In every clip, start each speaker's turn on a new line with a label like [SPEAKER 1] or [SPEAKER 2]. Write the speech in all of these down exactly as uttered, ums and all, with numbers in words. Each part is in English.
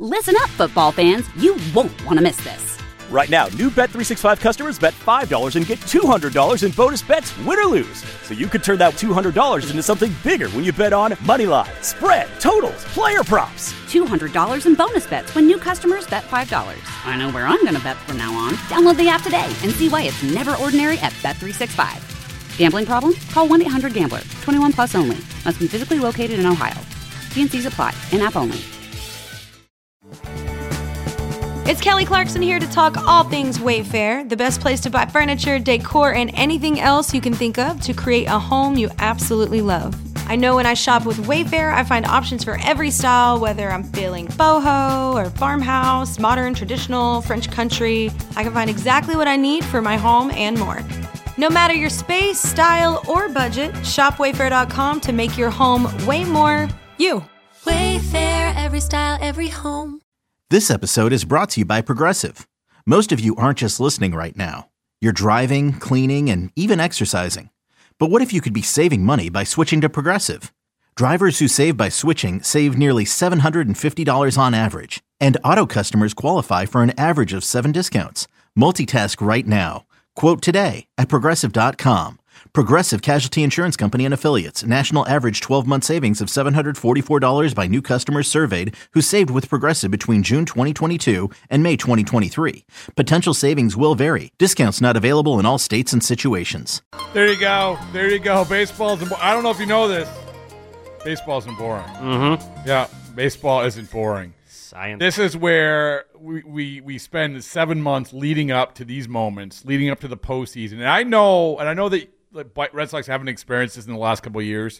[SPEAKER 1] Listen up, football fans. You won't want to miss this.
[SPEAKER 2] Right now, new Bet three sixty-five customers bet five dollars and get two hundred dollars in bonus bets, win or lose. So you could turn that two hundred dollars into something bigger when you bet on money line, spread, totals, player props.
[SPEAKER 1] two hundred dollars in bonus bets when new customers bet five dollars. I know where I'm going to bet from now on. Download the app today and see why it's never ordinary at Bet three sixty-five. Gambling problem? Call one eight hundred gambler. twenty-one plus only. Must be physically located in Ohio. T and C's apply. In-app only.
[SPEAKER 3] It's Kelly Clarkson here to talk all things Wayfair, the best place to buy furniture, decor, and anything else you can think of to create a home you absolutely love. I know when I shop with Wayfair, I find options for every style, whether I'm feeling boho or farmhouse, modern, traditional, French country. I can find exactly what I need for my home and more. No matter your space, style, or budget, shop wayfair dot com to make your home way more you.
[SPEAKER 4] Wayfair, every style, every home.
[SPEAKER 5] This episode is brought to you by Progressive. Most of you aren't just listening right now. You're driving, cleaning, and even exercising. But what if you could be saving money by switching to Progressive? Drivers who save by switching save nearly seven hundred fifty dollars on average. And auto customers qualify for an average of seven discounts. Multitask right now. Quote today at progressive dot com. Progressive Casualty Insurance Company and Affiliates. National average twelve-month savings of seven hundred forty-four dollars by new customers surveyed who saved with Progressive between June twenty twenty-two and May twenty twenty-three. Potential savings will vary. Discounts not available in all states and situations.
[SPEAKER 6] There you go. There you go. Baseball isn't bo- I don't know if you know this. Baseball isn't boring.
[SPEAKER 7] Mm-hmm.
[SPEAKER 6] Yeah, baseball isn't boring.
[SPEAKER 7] Science.
[SPEAKER 6] This is where we, we, we spend seven months leading up to these moments, leading up to the postseason. And I know, and I know that Red Sox haven't experienced this in the last couple of years,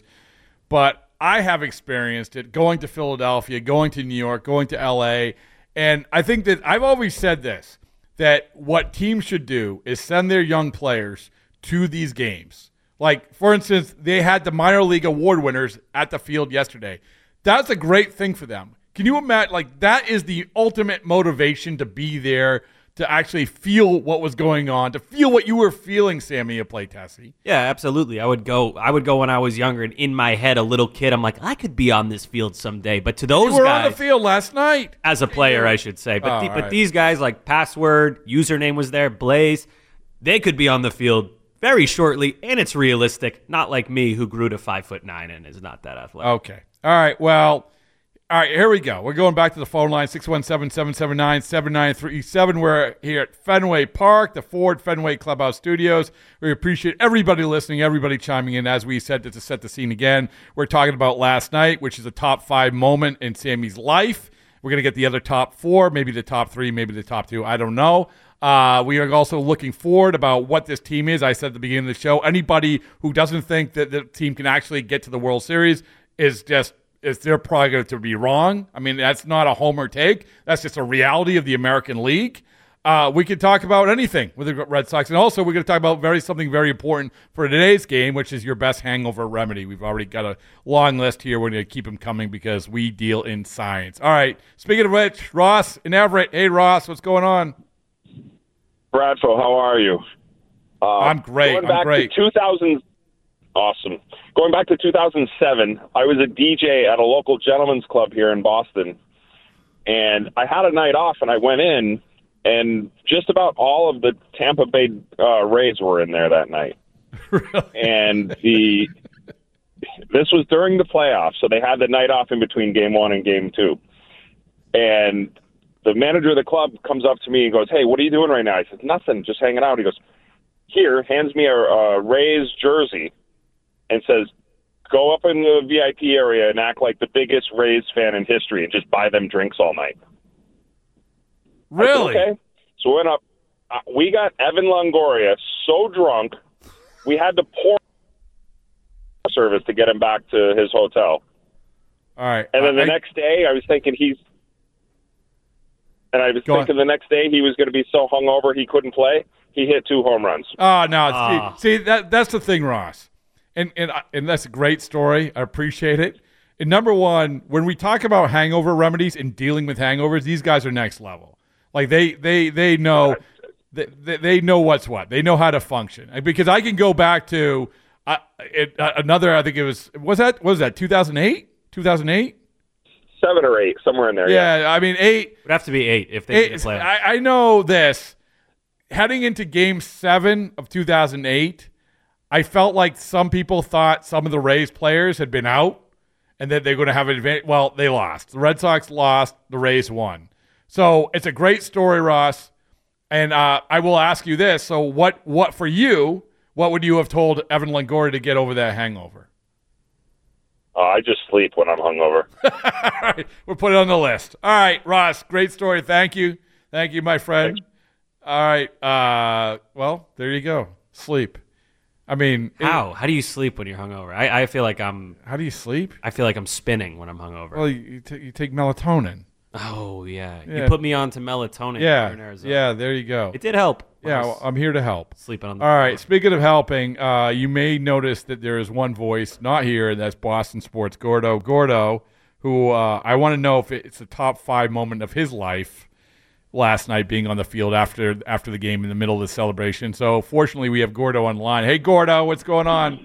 [SPEAKER 6] but I have experienced it going to Philadelphia, going to New York, going to L A. And I think that I've always said this, that what teams should do is send their young players to these games. Like, for instance, they had the minor league award winners at the field yesterday. That's a great thing for them. Can you imagine? Like, that is the ultimate motivation to be there, to actually feel what was going on, to feel what you were feeling, Sammy, at Play Tessie.
[SPEAKER 7] Yeah, absolutely. I would go I would go when I was younger, and in my head, a little kid, I'm like, I could be on this field someday. But to those
[SPEAKER 6] you were
[SPEAKER 7] guys,
[SPEAKER 6] on the field last night.
[SPEAKER 7] As a player, I should say. But,
[SPEAKER 6] oh,
[SPEAKER 7] the, but
[SPEAKER 6] right.
[SPEAKER 7] these guys, like Password, username was there, Blaze, they could be on the field very shortly, and it's realistic. Not like me, who grew to five foot nine and is not that athletic.
[SPEAKER 6] Okay. All right. Well, all right, here we go. We're going back to the phone line, six one seven, seven seven nine, seven nine three seven. We're here at Fenway Park, the Ford Fenway Clubhouse Studios. We appreciate everybody listening, everybody chiming in. As we said, to set the scene again, we're talking about last night, which is a top five moment in Sammy's life. We're going to get the other top four, maybe the top three, maybe the top two. I don't know. Uh, we are also looking forward about what this team is. I said at the beginning of the show, anybody who doesn't think that the team can actually get to the World Series is just is they're probably going to be wrong. I mean, that's not a homer take. That's just a reality of the American League. Uh, we could talk about anything with the Red Sox. And also, we're going to talk about very something very important for today's game, which is your best hangover remedy. We've already got a long list here. We're going to keep them coming because we deal in science. All right. Speaking of which, Ross in Everett. Hey, Ross, what's going on?
[SPEAKER 8] Bradford, how are you? Uh,
[SPEAKER 6] I'm great.
[SPEAKER 8] Going
[SPEAKER 6] I'm
[SPEAKER 8] back
[SPEAKER 6] great.
[SPEAKER 8] to two thousand Awesome. Going back to two thousand seven, I was a D J at a local gentleman's club here in Boston, and I had a night off, and I went in, and just about all of the Tampa Bay uh, Rays were in there that night.
[SPEAKER 6] Really?
[SPEAKER 8] And the this was during the playoffs, so they had the night off in between game one and game two. And the manager of the club comes up to me and goes, "Hey, what are you doing right now?" I said, "Nothing, just hanging out." He goes, "Here," hands me a, a Rays jersey, and says, "Go up in the V I P area and act like the biggest Rays fan in history and just buy them drinks all night."
[SPEAKER 6] Really?
[SPEAKER 8] Said, okay. So we went up. Uh, we got Evan Longoria so drunk, we had to pour service to get him back to his hotel.
[SPEAKER 6] All right.
[SPEAKER 8] And then
[SPEAKER 6] uh,
[SPEAKER 8] the
[SPEAKER 6] I,
[SPEAKER 8] next day, I was thinking he's, and I was
[SPEAKER 6] Go
[SPEAKER 8] thinking
[SPEAKER 6] on.
[SPEAKER 8] the next day he was going to be so hungover he couldn't play. He hit two home runs.
[SPEAKER 6] Oh, no.
[SPEAKER 7] Ah.
[SPEAKER 6] See, see that that's the thing, Ross. And, and, and that's a great story. I appreciate it. And number one, when we talk about hangover remedies and dealing with hangovers, these guys are next level. Like they they they know they, they know what's what. They know how to function. Because I can go back to uh, it, uh, another. I think it was was that what was that two thousand eight two thousand eight
[SPEAKER 8] seven or eight, somewhere in there.
[SPEAKER 6] Yeah,
[SPEAKER 8] yeah.
[SPEAKER 6] I mean eight.
[SPEAKER 7] It would have to be eight if they
[SPEAKER 6] Eight,
[SPEAKER 7] play.
[SPEAKER 6] I, I know this. Heading into Game Seven of two thousand eight, I felt like some people thought some of the Rays players had been out, and that they're going to have an advantage. Well, they lost. The Red Sox lost. The Rays won. So it's a great story, Ross. And uh, I will ask you this: so what? What for you? What would you have told Evan Longoria to get over that hangover?
[SPEAKER 8] Uh, I just sleep when I'm hungover.
[SPEAKER 6] All right, we'll put it on the list. All right, Ross, great story. Thank you. Thank you, my friend.
[SPEAKER 8] Thanks.
[SPEAKER 6] All right. Uh, well, there you go. Sleep. I mean,
[SPEAKER 7] How?
[SPEAKER 6] it-
[SPEAKER 7] How do you sleep when you're hungover? I, I feel like I'm.
[SPEAKER 6] how do you sleep?
[SPEAKER 7] I feel like I'm spinning when I'm hungover.
[SPEAKER 6] Well, you, you, t- you take melatonin.
[SPEAKER 7] oh yeah.
[SPEAKER 6] Yeah.
[SPEAKER 7] You put me on to melatonin.
[SPEAKER 6] Yeah.
[SPEAKER 7] here in Arizona.
[SPEAKER 6] Yeah, there you go.
[SPEAKER 7] It did help. when I
[SPEAKER 6] Yeah,
[SPEAKER 7] was
[SPEAKER 6] well, I'm here to help.
[SPEAKER 7] sleeping on the
[SPEAKER 6] All right. Speaking of helping, uh, you may notice that there is one voice not here, and that's Boston Sports Gordo. Gordo, who uh, I want to know if it's the top five moment of his life last night, being on the field after after the game in the middle of the celebration. So fortunately, we have Gordo on the line. Hey, Gordo, what's going on?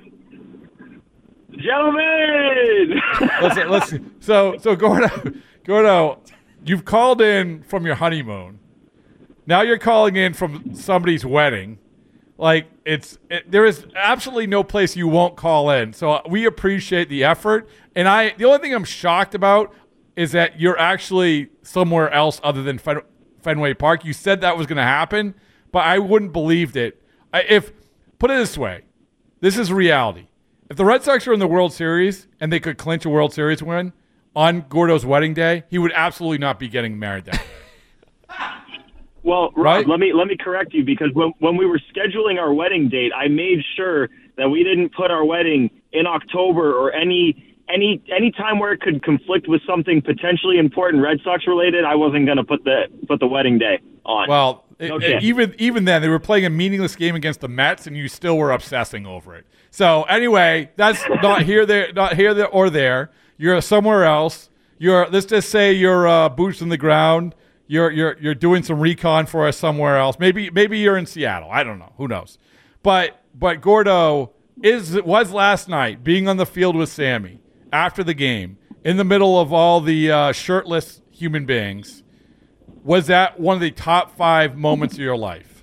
[SPEAKER 9] Gentlemen!
[SPEAKER 6] Listen, listen. So, so Gordo, Gordo, you've called in from your honeymoon. Now you're calling in from somebody's wedding. Like it's, it, there is absolutely no place you won't call in. So we appreciate the effort. And I, the only thing I'm shocked about is that you're actually somewhere else other than Fen- Fenway Park. You said that was going to happen, but I wouldn't believed it. I, if put it this way, this is reality. If the Red Sox were in the World Series and they could clinch a World Series win on Gordo's wedding day, he would absolutely not be getting married then.
[SPEAKER 9] Well, Rob,
[SPEAKER 6] Right?
[SPEAKER 9] let me let me correct you because when when we were scheduling our wedding date, I made sure that we didn't put our wedding in October or any any any time where it could conflict with something potentially important Red Sox related. I wasn't going to put the put the wedding day on.
[SPEAKER 6] Well,
[SPEAKER 9] No
[SPEAKER 6] it-
[SPEAKER 9] chance.
[SPEAKER 6] even even then, they were playing a meaningless game against the Mets, and you still were obsessing over it. So anyway, that's not here, there, not here, there, or there. You're somewhere else. You're let's just say you're uh, boots on the ground. You're you're you're doing some recon for us somewhere else. Maybe maybe you're in Seattle. I don't know. Who knows? But but Gordo is was last night being on the field with Sammy after the game in the middle of all the uh, shirtless human beings. Was that one of the top five moments of your life?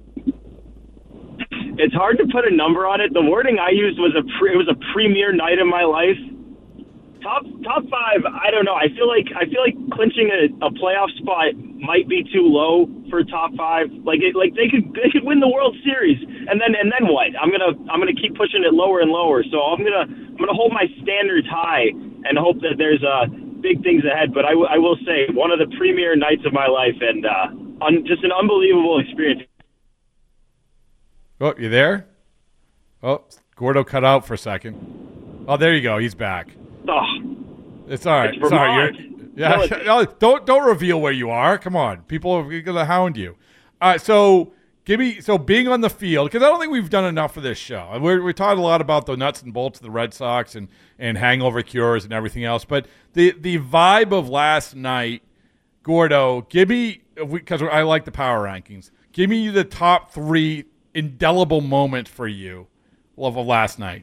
[SPEAKER 9] It's hard to put a number on it. The wording I used was a pre, it was a premier night in my life. Top top five, I don't know. I feel like I feel like clinching a, a playoff spot might be too low for top five. Like it, like they could they could win the World Series, and then and then what? I'm gonna I'm gonna keep pushing it lower and lower. So I'm gonna I'm gonna hold my standards high and hope that there's uh, big things ahead. But I, w- I will say one of the premier nights of my life, and uh, un- just an unbelievable experience.
[SPEAKER 6] Oh, you there? Oh, Gordo cut out for a second. Oh, there you go. He's back.
[SPEAKER 9] Oh,
[SPEAKER 6] It's all right.
[SPEAKER 9] It's
[SPEAKER 6] Sorry,
[SPEAKER 9] Vermont.
[SPEAKER 6] you're, yeah.
[SPEAKER 9] No, it's-
[SPEAKER 6] No, don't don't reveal where you are. Come on, people are gonna hound you. All right, so give me so being on the field, because I don't think we've done enough for this show. We're we talked a lot about the nuts and bolts of the Red Sox and and hangover cures and everything else, but the the vibe of last night, Gordo, give me because I like the power rankings. Give me the top three indelible moments for you of last night.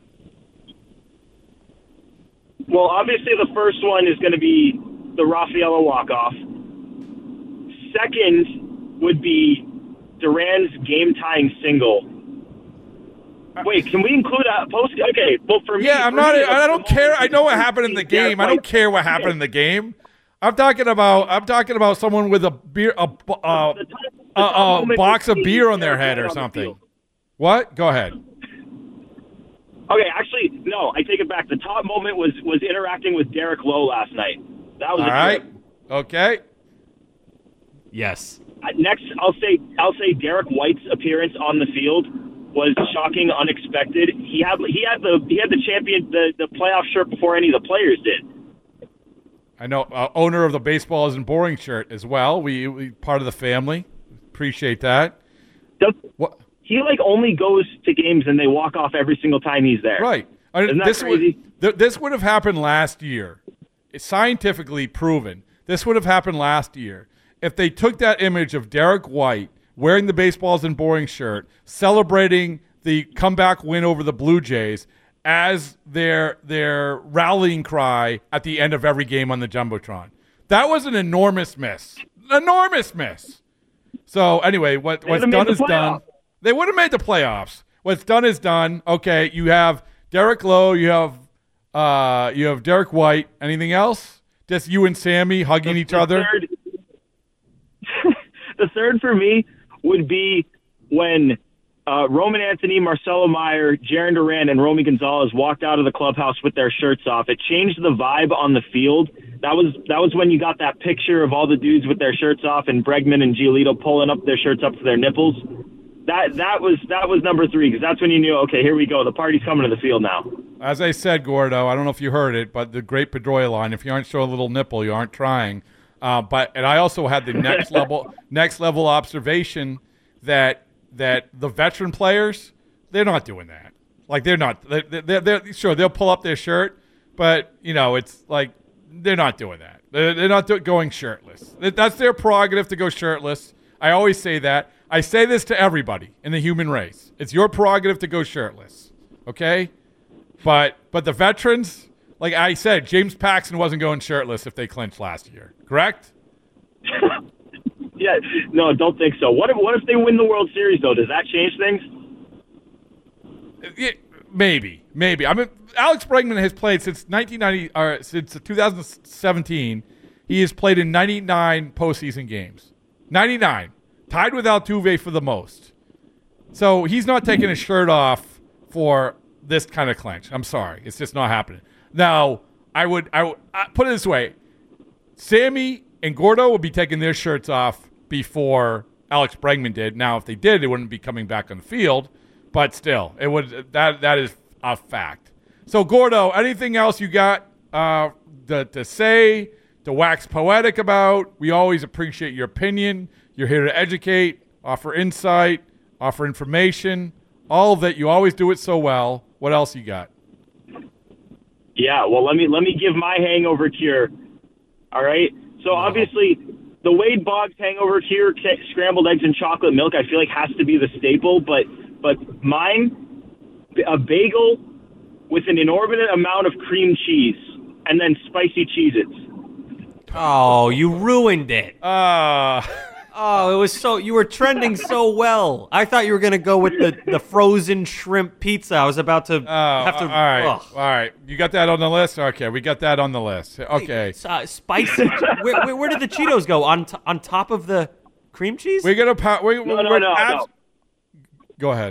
[SPEAKER 9] Well, obviously the first one is going to be the Rafaela walk-off. Second would be Duran's game-tying single. Wait, can we include a post? Okay, well for me,
[SPEAKER 6] Yeah, I'm
[SPEAKER 9] for
[SPEAKER 6] not.
[SPEAKER 9] me,
[SPEAKER 6] I don't
[SPEAKER 9] the
[SPEAKER 6] care.
[SPEAKER 9] moment
[SPEAKER 6] I know what
[SPEAKER 9] is
[SPEAKER 6] happened in the
[SPEAKER 9] Derek
[SPEAKER 6] game. I don't
[SPEAKER 9] White-
[SPEAKER 6] care what happened in the game. I'm talking about. I'm talking about someone with a beer, a,
[SPEAKER 9] The
[SPEAKER 6] uh,
[SPEAKER 9] top-
[SPEAKER 6] a,
[SPEAKER 9] the top
[SPEAKER 6] a
[SPEAKER 9] moment
[SPEAKER 6] box
[SPEAKER 9] would
[SPEAKER 6] of
[SPEAKER 9] be
[SPEAKER 6] beer on their
[SPEAKER 9] Derek
[SPEAKER 6] head
[SPEAKER 9] White
[SPEAKER 6] or
[SPEAKER 9] on the
[SPEAKER 6] something.
[SPEAKER 9] field.
[SPEAKER 6] What? Go ahead.
[SPEAKER 9] Okay, actually, no, I take it back. The top moment was was interacting with Derek Lowe last night. That was
[SPEAKER 6] All
[SPEAKER 9] a
[SPEAKER 6] right.
[SPEAKER 9] trip.
[SPEAKER 6] Okay.
[SPEAKER 7] Yes.
[SPEAKER 9] Uh, Next, I'll say I'll say Derek White's appearance on the field was shocking, unexpected. He had he had the he had the champion the, the playoff shirt before any of the players did.
[SPEAKER 6] I know. Uh, owner of the Baseball Isn't Boring shirt as well. We, we part of the family. Appreciate that.
[SPEAKER 9] Does,
[SPEAKER 6] What?
[SPEAKER 9] he like only goes to games and they walk off every single time he's there.
[SPEAKER 6] Right. I-
[SPEAKER 9] Isn't that
[SPEAKER 6] this
[SPEAKER 9] crazy?
[SPEAKER 6] Would, th- this would have happened last year. It's scientifically proven. This would have happened last year if they took that image of Derek White wearing the Baseballs and Boring shirt, celebrating the comeback win over the Blue Jays, as their their rallying cry at the end of every game on the Jumbotron. That was an enormous miss. Enormous miss. So anyway, what, what's done is done. They would have made the playoffs. What's done is done. Okay, you have Derek Lowe, you have uh, you have Derek White. Anything else? Just you and Sammy hugging
[SPEAKER 9] the,
[SPEAKER 6] each
[SPEAKER 9] the
[SPEAKER 6] other?
[SPEAKER 9] Third, the third for me would be when uh, Roman Anthony, Marcelo Meyer, Jaron Duran, and Romy Gonzalez walked out of the clubhouse with their shirts off. It changed the vibe on the field. That was that was when you got that picture of all the dudes with their shirts off and Bregman and Giolito pulling up their shirts up to their nipples. That that was that was number three, because that's when you knew, okay, here we go. The party's coming to the field now.
[SPEAKER 6] As I said, Gordo, I don't know if you heard it, but the great Pedroia line, if you aren't showing a little nipple, you aren't trying. Uh, but and I also had the next level next level observation that that the veteran players, they're not doing that. Like they're not they're, they're, they're sure they'll pull up their shirt, but you know it's like they're not doing that. They're, they're not do- going shirtless. That's their prerogative to go shirtless. I always say that. I say this to everybody in the human race. It's your prerogative to go shirtless, okay? But but the veterans, like I said, James Paxton wasn't going shirtless if they clinched last year, correct?
[SPEAKER 9] Yeah, no, don't think so. What if what if they win the World Series, though? Does that change things?
[SPEAKER 6] Yeah, maybe, maybe. I mean, Alex Bregman has played since nineteen ninety, or since two thousand seventeen. He has played in ninety-nine postseason games. ninety-nine. Tied with Altuve for the most. So he's not taking his shirt off for this kind of clinch. I'm sorry. It's just not happening. Now, I would, I would I put it this way. Sammy and Gordo would be taking their shirts off before Alex Bregman did. Now, if they did, they wouldn't be coming back on the field. But still, it would that that is a fact. So, Gordo, anything else you got uh, to, to say, to wax poetic about? We always appreciate your opinion. You're here to educate, offer insight, offer information, all of that. You always do it so well. What else you got?
[SPEAKER 9] Yeah, well, let me let me give my hangover cure. All right. So obviously, the Wade Boggs hangover cure, scrambled eggs and chocolate milk, I feel like has to be the staple. But but mine, a bagel with an inordinate amount of cream cheese and then spicy Cheez-Its.
[SPEAKER 7] Oh, you ruined it.
[SPEAKER 6] Uh
[SPEAKER 7] Oh, it was so, you were trending so well. I thought you were going to go with the, the frozen shrimp pizza. I was about to
[SPEAKER 6] oh,
[SPEAKER 7] have to.
[SPEAKER 6] All right.
[SPEAKER 7] Ugh.
[SPEAKER 6] All right. You got that on the list? Okay. We got that on the list. Okay.
[SPEAKER 7] Hey, uh, spicy. where, where, where did the Cheetos go? On t- on top of the cream cheese?
[SPEAKER 6] We're going to. We,
[SPEAKER 9] no, no, no, abs- no.
[SPEAKER 6] Go ahead.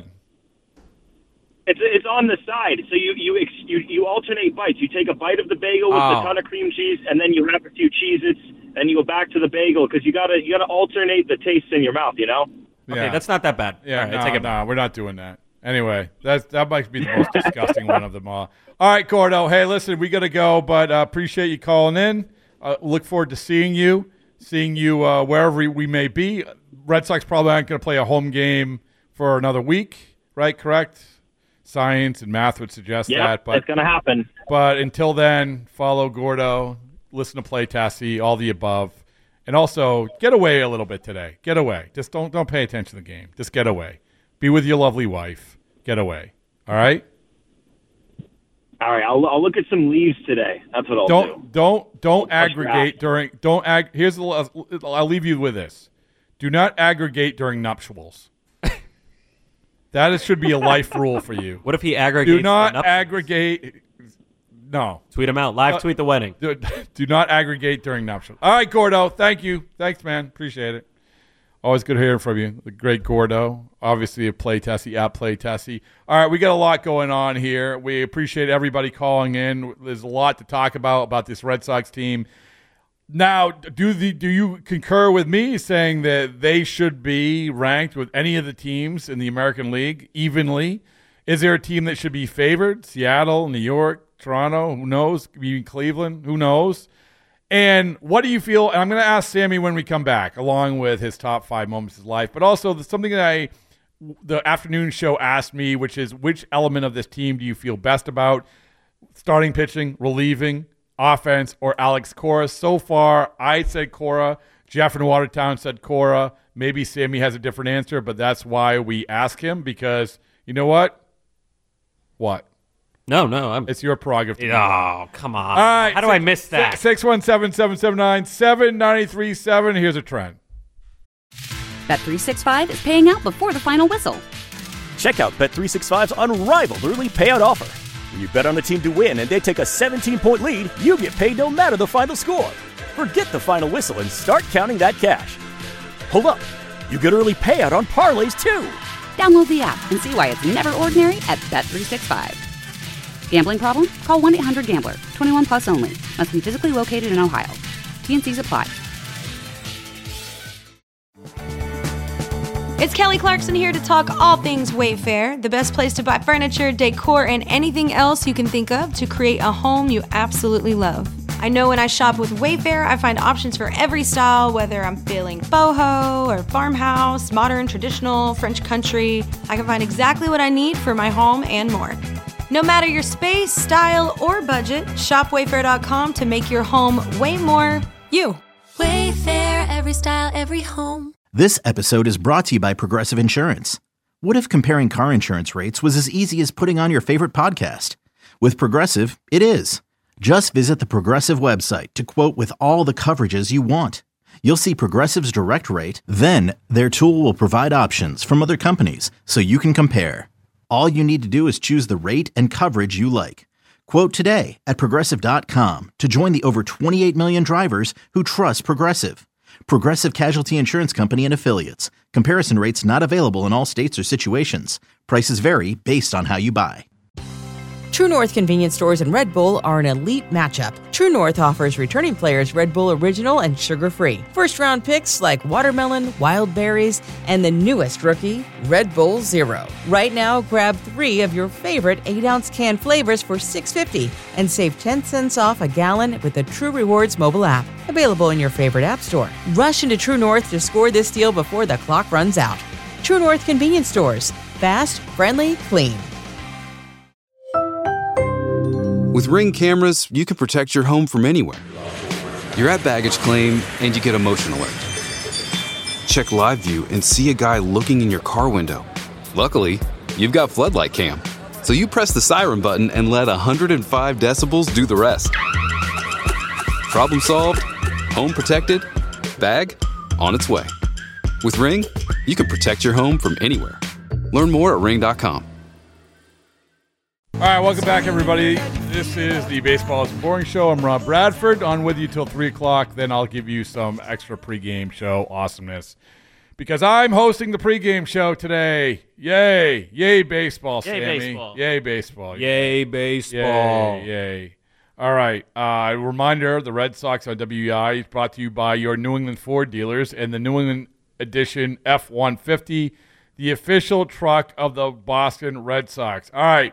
[SPEAKER 9] It's it's on the side, so you you, ex, you you alternate bites. You take a bite of the bagel with
[SPEAKER 6] oh.
[SPEAKER 9] a ton of cream cheese, and then you have a few Cheez-Its, and you go back to the bagel because you gotta you gotta alternate the taste in your mouth. You know.
[SPEAKER 7] Okay,
[SPEAKER 6] yeah.
[SPEAKER 7] that's not that bad.
[SPEAKER 6] Yeah,
[SPEAKER 7] right,
[SPEAKER 6] no,
[SPEAKER 7] take it
[SPEAKER 6] no, we're not doing that. Anyway, that's that might be the most disgusting one of them all. All right, Gordo. Hey, listen, we gotta go, but uh, appreciate you calling in. Uh, look forward to seeing you, seeing you uh, wherever we may be. Red Sox probably aren't gonna play a home game for another week, right? Correct. Science and math would suggest
[SPEAKER 9] yep,
[SPEAKER 6] that, but
[SPEAKER 9] it's going to happen.
[SPEAKER 6] But until then, follow Gordo, listen to Play Tassie, all the above, and also get away a little bit today. Get away. Just don't don't pay attention to the game. Just get away. Be with your lovely wife. Get away. All right.
[SPEAKER 9] All right. I'll I'll look at some leaves today. That's what I'll
[SPEAKER 6] don't,
[SPEAKER 9] do.
[SPEAKER 6] Don't don't aggregate during. Don't ag. Here's the. I'll leave you with this. Do not aggregate during nuptials. That is, should be a life rule for you.
[SPEAKER 7] What if he aggregates?
[SPEAKER 6] Do not aggregate. No.
[SPEAKER 7] Tweet him out. Live uh, tweet the wedding.
[SPEAKER 6] Do, do not aggregate during nuptials. All right, Gordo. Thank you. Thanks, man. Appreciate it. Always good hearing from you. The great Gordo. Obviously, a Play Tassie, at Play Tassie. All right, we got a lot going on here. We appreciate everybody calling in. There's a lot to talk about, about this Red Sox team. Now, do the do you concur with me saying that they should be ranked with any of the teams in the American League evenly? Is there a team that should be favored? Seattle, New York, Toronto, who knows? Even Cleveland, who knows? And what do you feel? And I'm going to ask Sammy when we come back, along with his top five moments of his life, but also something that I, the afternoon show asked me, which is which element of this team do you feel best about? Starting pitching, relieving, offense, or Alex Cora. So far, I said Cora. Jeff in Watertown said Cora. Maybe Sammy has a different answer, but that's why we ask him, because you know what? What?
[SPEAKER 7] No, no. I'm,
[SPEAKER 6] It's your prerogative.
[SPEAKER 7] oh, come on.
[SPEAKER 6] All right.
[SPEAKER 7] How do I miss that?
[SPEAKER 6] six one seven, seven seven nine, seven nine three seven. Here's a trend.
[SPEAKER 1] Bet three sixty-five is paying out before the final whistle.
[SPEAKER 2] Check out Bet three sixty-five's unrivaled early payout offer. When you bet on a team to win and they take a seventeen-point lead, you get paid no matter the final score. Forget the final whistle and start counting that cash. Hold up. You get early payout on parlays, too.
[SPEAKER 1] Download the app and see why it's never ordinary at Bet three sixty-five. Gambling problem? Call one eight hundred gambler. twenty-one plus only. Must be physically located in Ohio. T N Cs apply.
[SPEAKER 3] It's Kelly Clarkson here to talk all things Wayfair, the best place to buy furniture, decor, and anything else you can think of to create a home you absolutely love. I know when I shop with Wayfair, I find options for every style, whether I'm feeling boho or farmhouse, modern, traditional, French country. I can find exactly what I need for my home and more. No matter your space, style, or budget, shop wayfair dot com to make your home way more you.
[SPEAKER 4] Wayfair, every style, every home.
[SPEAKER 5] This episode is brought to you by Progressive Insurance. What if comparing car insurance rates was as easy as putting on your favorite podcast? With Progressive, it is. Just visit the Progressive website to quote with all the coverages you want. You'll see Progressive's direct rate, then their tool will provide options from other companies so you can compare. All you need to do is choose the rate and coverage you like. Quote today at progressive dot com to join the over twenty-eight million drivers who trust Progressive. Progressive Casualty Insurance Company and Affiliates. Comparison rates not available in all states or situations. Prices vary based on how you buy.
[SPEAKER 10] True North convenience stores and Red Bull are an elite matchup. True North offers returning players Red Bull Original and sugar-free. First-round picks like watermelon, wild berries, and the newest rookie, Red Bull Zero. Right now, grab three of your favorite eight-ounce can flavors for six dollars and fifty cents and save ten cents off a gallon with the True Rewards mobile app. Available in your favorite app store. Rush into True North to score this deal before the clock runs out. True North convenience stores. Fast, friendly, clean.
[SPEAKER 11] With Ring cameras, you can protect your home from anywhere. You're at baggage claim, and you get a motion alert. Check live view and see a guy looking in your car window. Luckily, you've got Floodlight Cam, so you press the siren button and let one hundred five decibels do the rest. Problem solved, home protected, bag on its way. With Ring, you can protect your home from anywhere. Learn more at ring dot com.
[SPEAKER 6] All right, welcome back, everybody. This is the Baseball is Boring Show. I'm Rob Bradford, on with you till three o'clock. Then I'll give you some extra pregame show awesomeness because I'm hosting the pregame show today. Yay. Yay, baseball,
[SPEAKER 7] Yay,
[SPEAKER 6] Sammy.
[SPEAKER 7] baseball.
[SPEAKER 6] Yay, baseball.
[SPEAKER 7] Yay, baseball.
[SPEAKER 6] Yay, yay. All right. Uh, a reminder, the Red Sox on W E I is brought to you by your New England Ford dealers and the New England Edition F one fifty, the official truck of the Boston Red Sox. All right.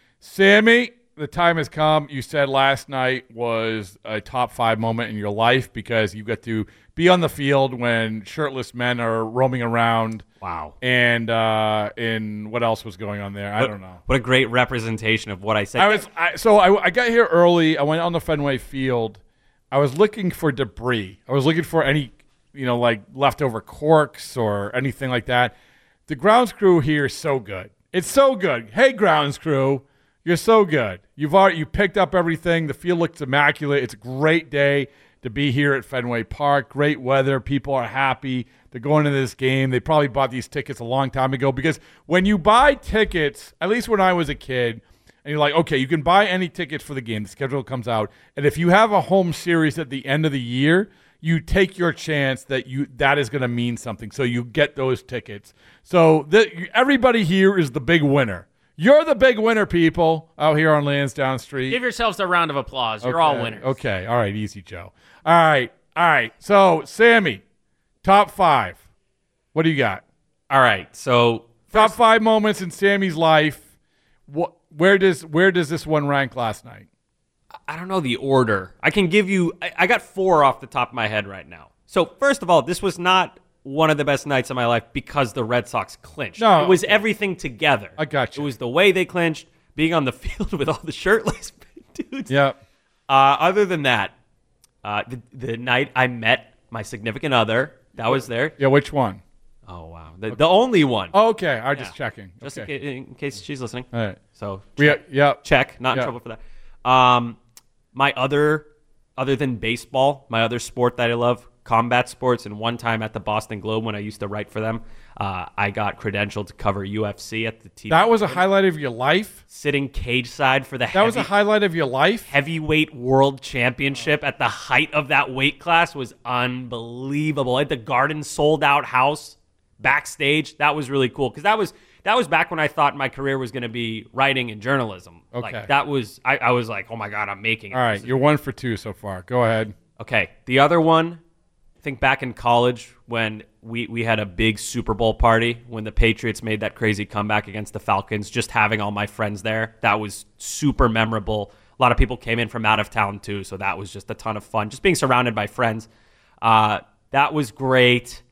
[SPEAKER 6] Sammy, the time has come. You said last night was a top five moment in your life because you got to be on the field when shirtless men are roaming around.
[SPEAKER 7] Wow.
[SPEAKER 6] And uh, and what else was going on there? I
[SPEAKER 7] What-
[SPEAKER 6] don't know.
[SPEAKER 7] What a great representation of what I said.
[SPEAKER 6] I was I, so I, I got here early. I went on the Fenway Field. I was looking for debris. I was looking for any, you know, like leftover corks or anything like that. The grounds crew here is so good. It's so good. Hey, grounds crew. You're so good. You've already you picked up everything. The field looks immaculate. It's a great day to be here at Fenway Park. Great weather. People are happy. They're going to this game. They probably bought these tickets a long time ago because when you buy tickets, at least when I was a kid, and you're like, okay, you can buy any tickets for the game. The schedule comes out. And if you have a home series at the end of the year, you take your chance that you that is going to mean something. So you get those tickets. So the, everybody here is the big winner. You're the big winner, people, out here on Lansdowne Street.
[SPEAKER 12] Give yourselves a round of applause. You're
[SPEAKER 6] Okay,
[SPEAKER 12] all winners.
[SPEAKER 6] Okay. All right. Easy, Joe. All right. All right. So, Sammy, top five. What do you got?
[SPEAKER 7] All right. So,
[SPEAKER 6] top five moments in Sammy's life. What? Where does where does this one rank last night?
[SPEAKER 7] I don't know the order. I can give you I, I got four off the top of my head right now. So, first of all, this was not one of the best nights of my life because the Red Sox clinched.
[SPEAKER 6] No.
[SPEAKER 7] It was everything together.
[SPEAKER 6] I got you.
[SPEAKER 7] It was the way they clinched, being on the field with all the shirtless dudes.
[SPEAKER 6] Yeah.
[SPEAKER 7] Uh, other than that, uh, the, the night I met my significant other, that was there.
[SPEAKER 6] Yeah, which one?
[SPEAKER 7] Oh, wow. The, the only one.
[SPEAKER 6] Oh, okay. I'm
[SPEAKER 7] Yeah.
[SPEAKER 6] just checking.
[SPEAKER 7] Just
[SPEAKER 6] okay.
[SPEAKER 7] in, ca- in case she's listening.
[SPEAKER 6] All right.
[SPEAKER 7] So
[SPEAKER 6] We-
[SPEAKER 7] check.
[SPEAKER 6] yeah.
[SPEAKER 7] Check. Not in
[SPEAKER 6] Yeah.
[SPEAKER 7] trouble for that. Um, my other, other than baseball, my other sport that I love, combat sports. And one time at the Boston Globe when I used to write for them, uh, I got credentialed to cover U F C at the T V.
[SPEAKER 6] That was a highlight of your life?
[SPEAKER 7] Sitting cage side for the
[SPEAKER 6] That was a
[SPEAKER 7] heavy-
[SPEAKER 6] highlight of your life?
[SPEAKER 7] heavyweight world championship at the height of that weight class was unbelievable. At the Garden sold out house backstage, that was really cool because that was that was back when I thought my career was going to be writing and journalism.
[SPEAKER 6] Okay.
[SPEAKER 7] Like that was I, I was like, oh my god, I'm making it.
[SPEAKER 6] All right. You're one for two so far. Go ahead.
[SPEAKER 7] Okay. The other one, I think back in college when we, we had a big Super Bowl party when the Patriots made that crazy comeback against the Falcons, just having all my friends there. That was super memorable. A lot of people came in from out of town too, so that was just a ton of fun. Just being surrounded by friends. Uh, that was great.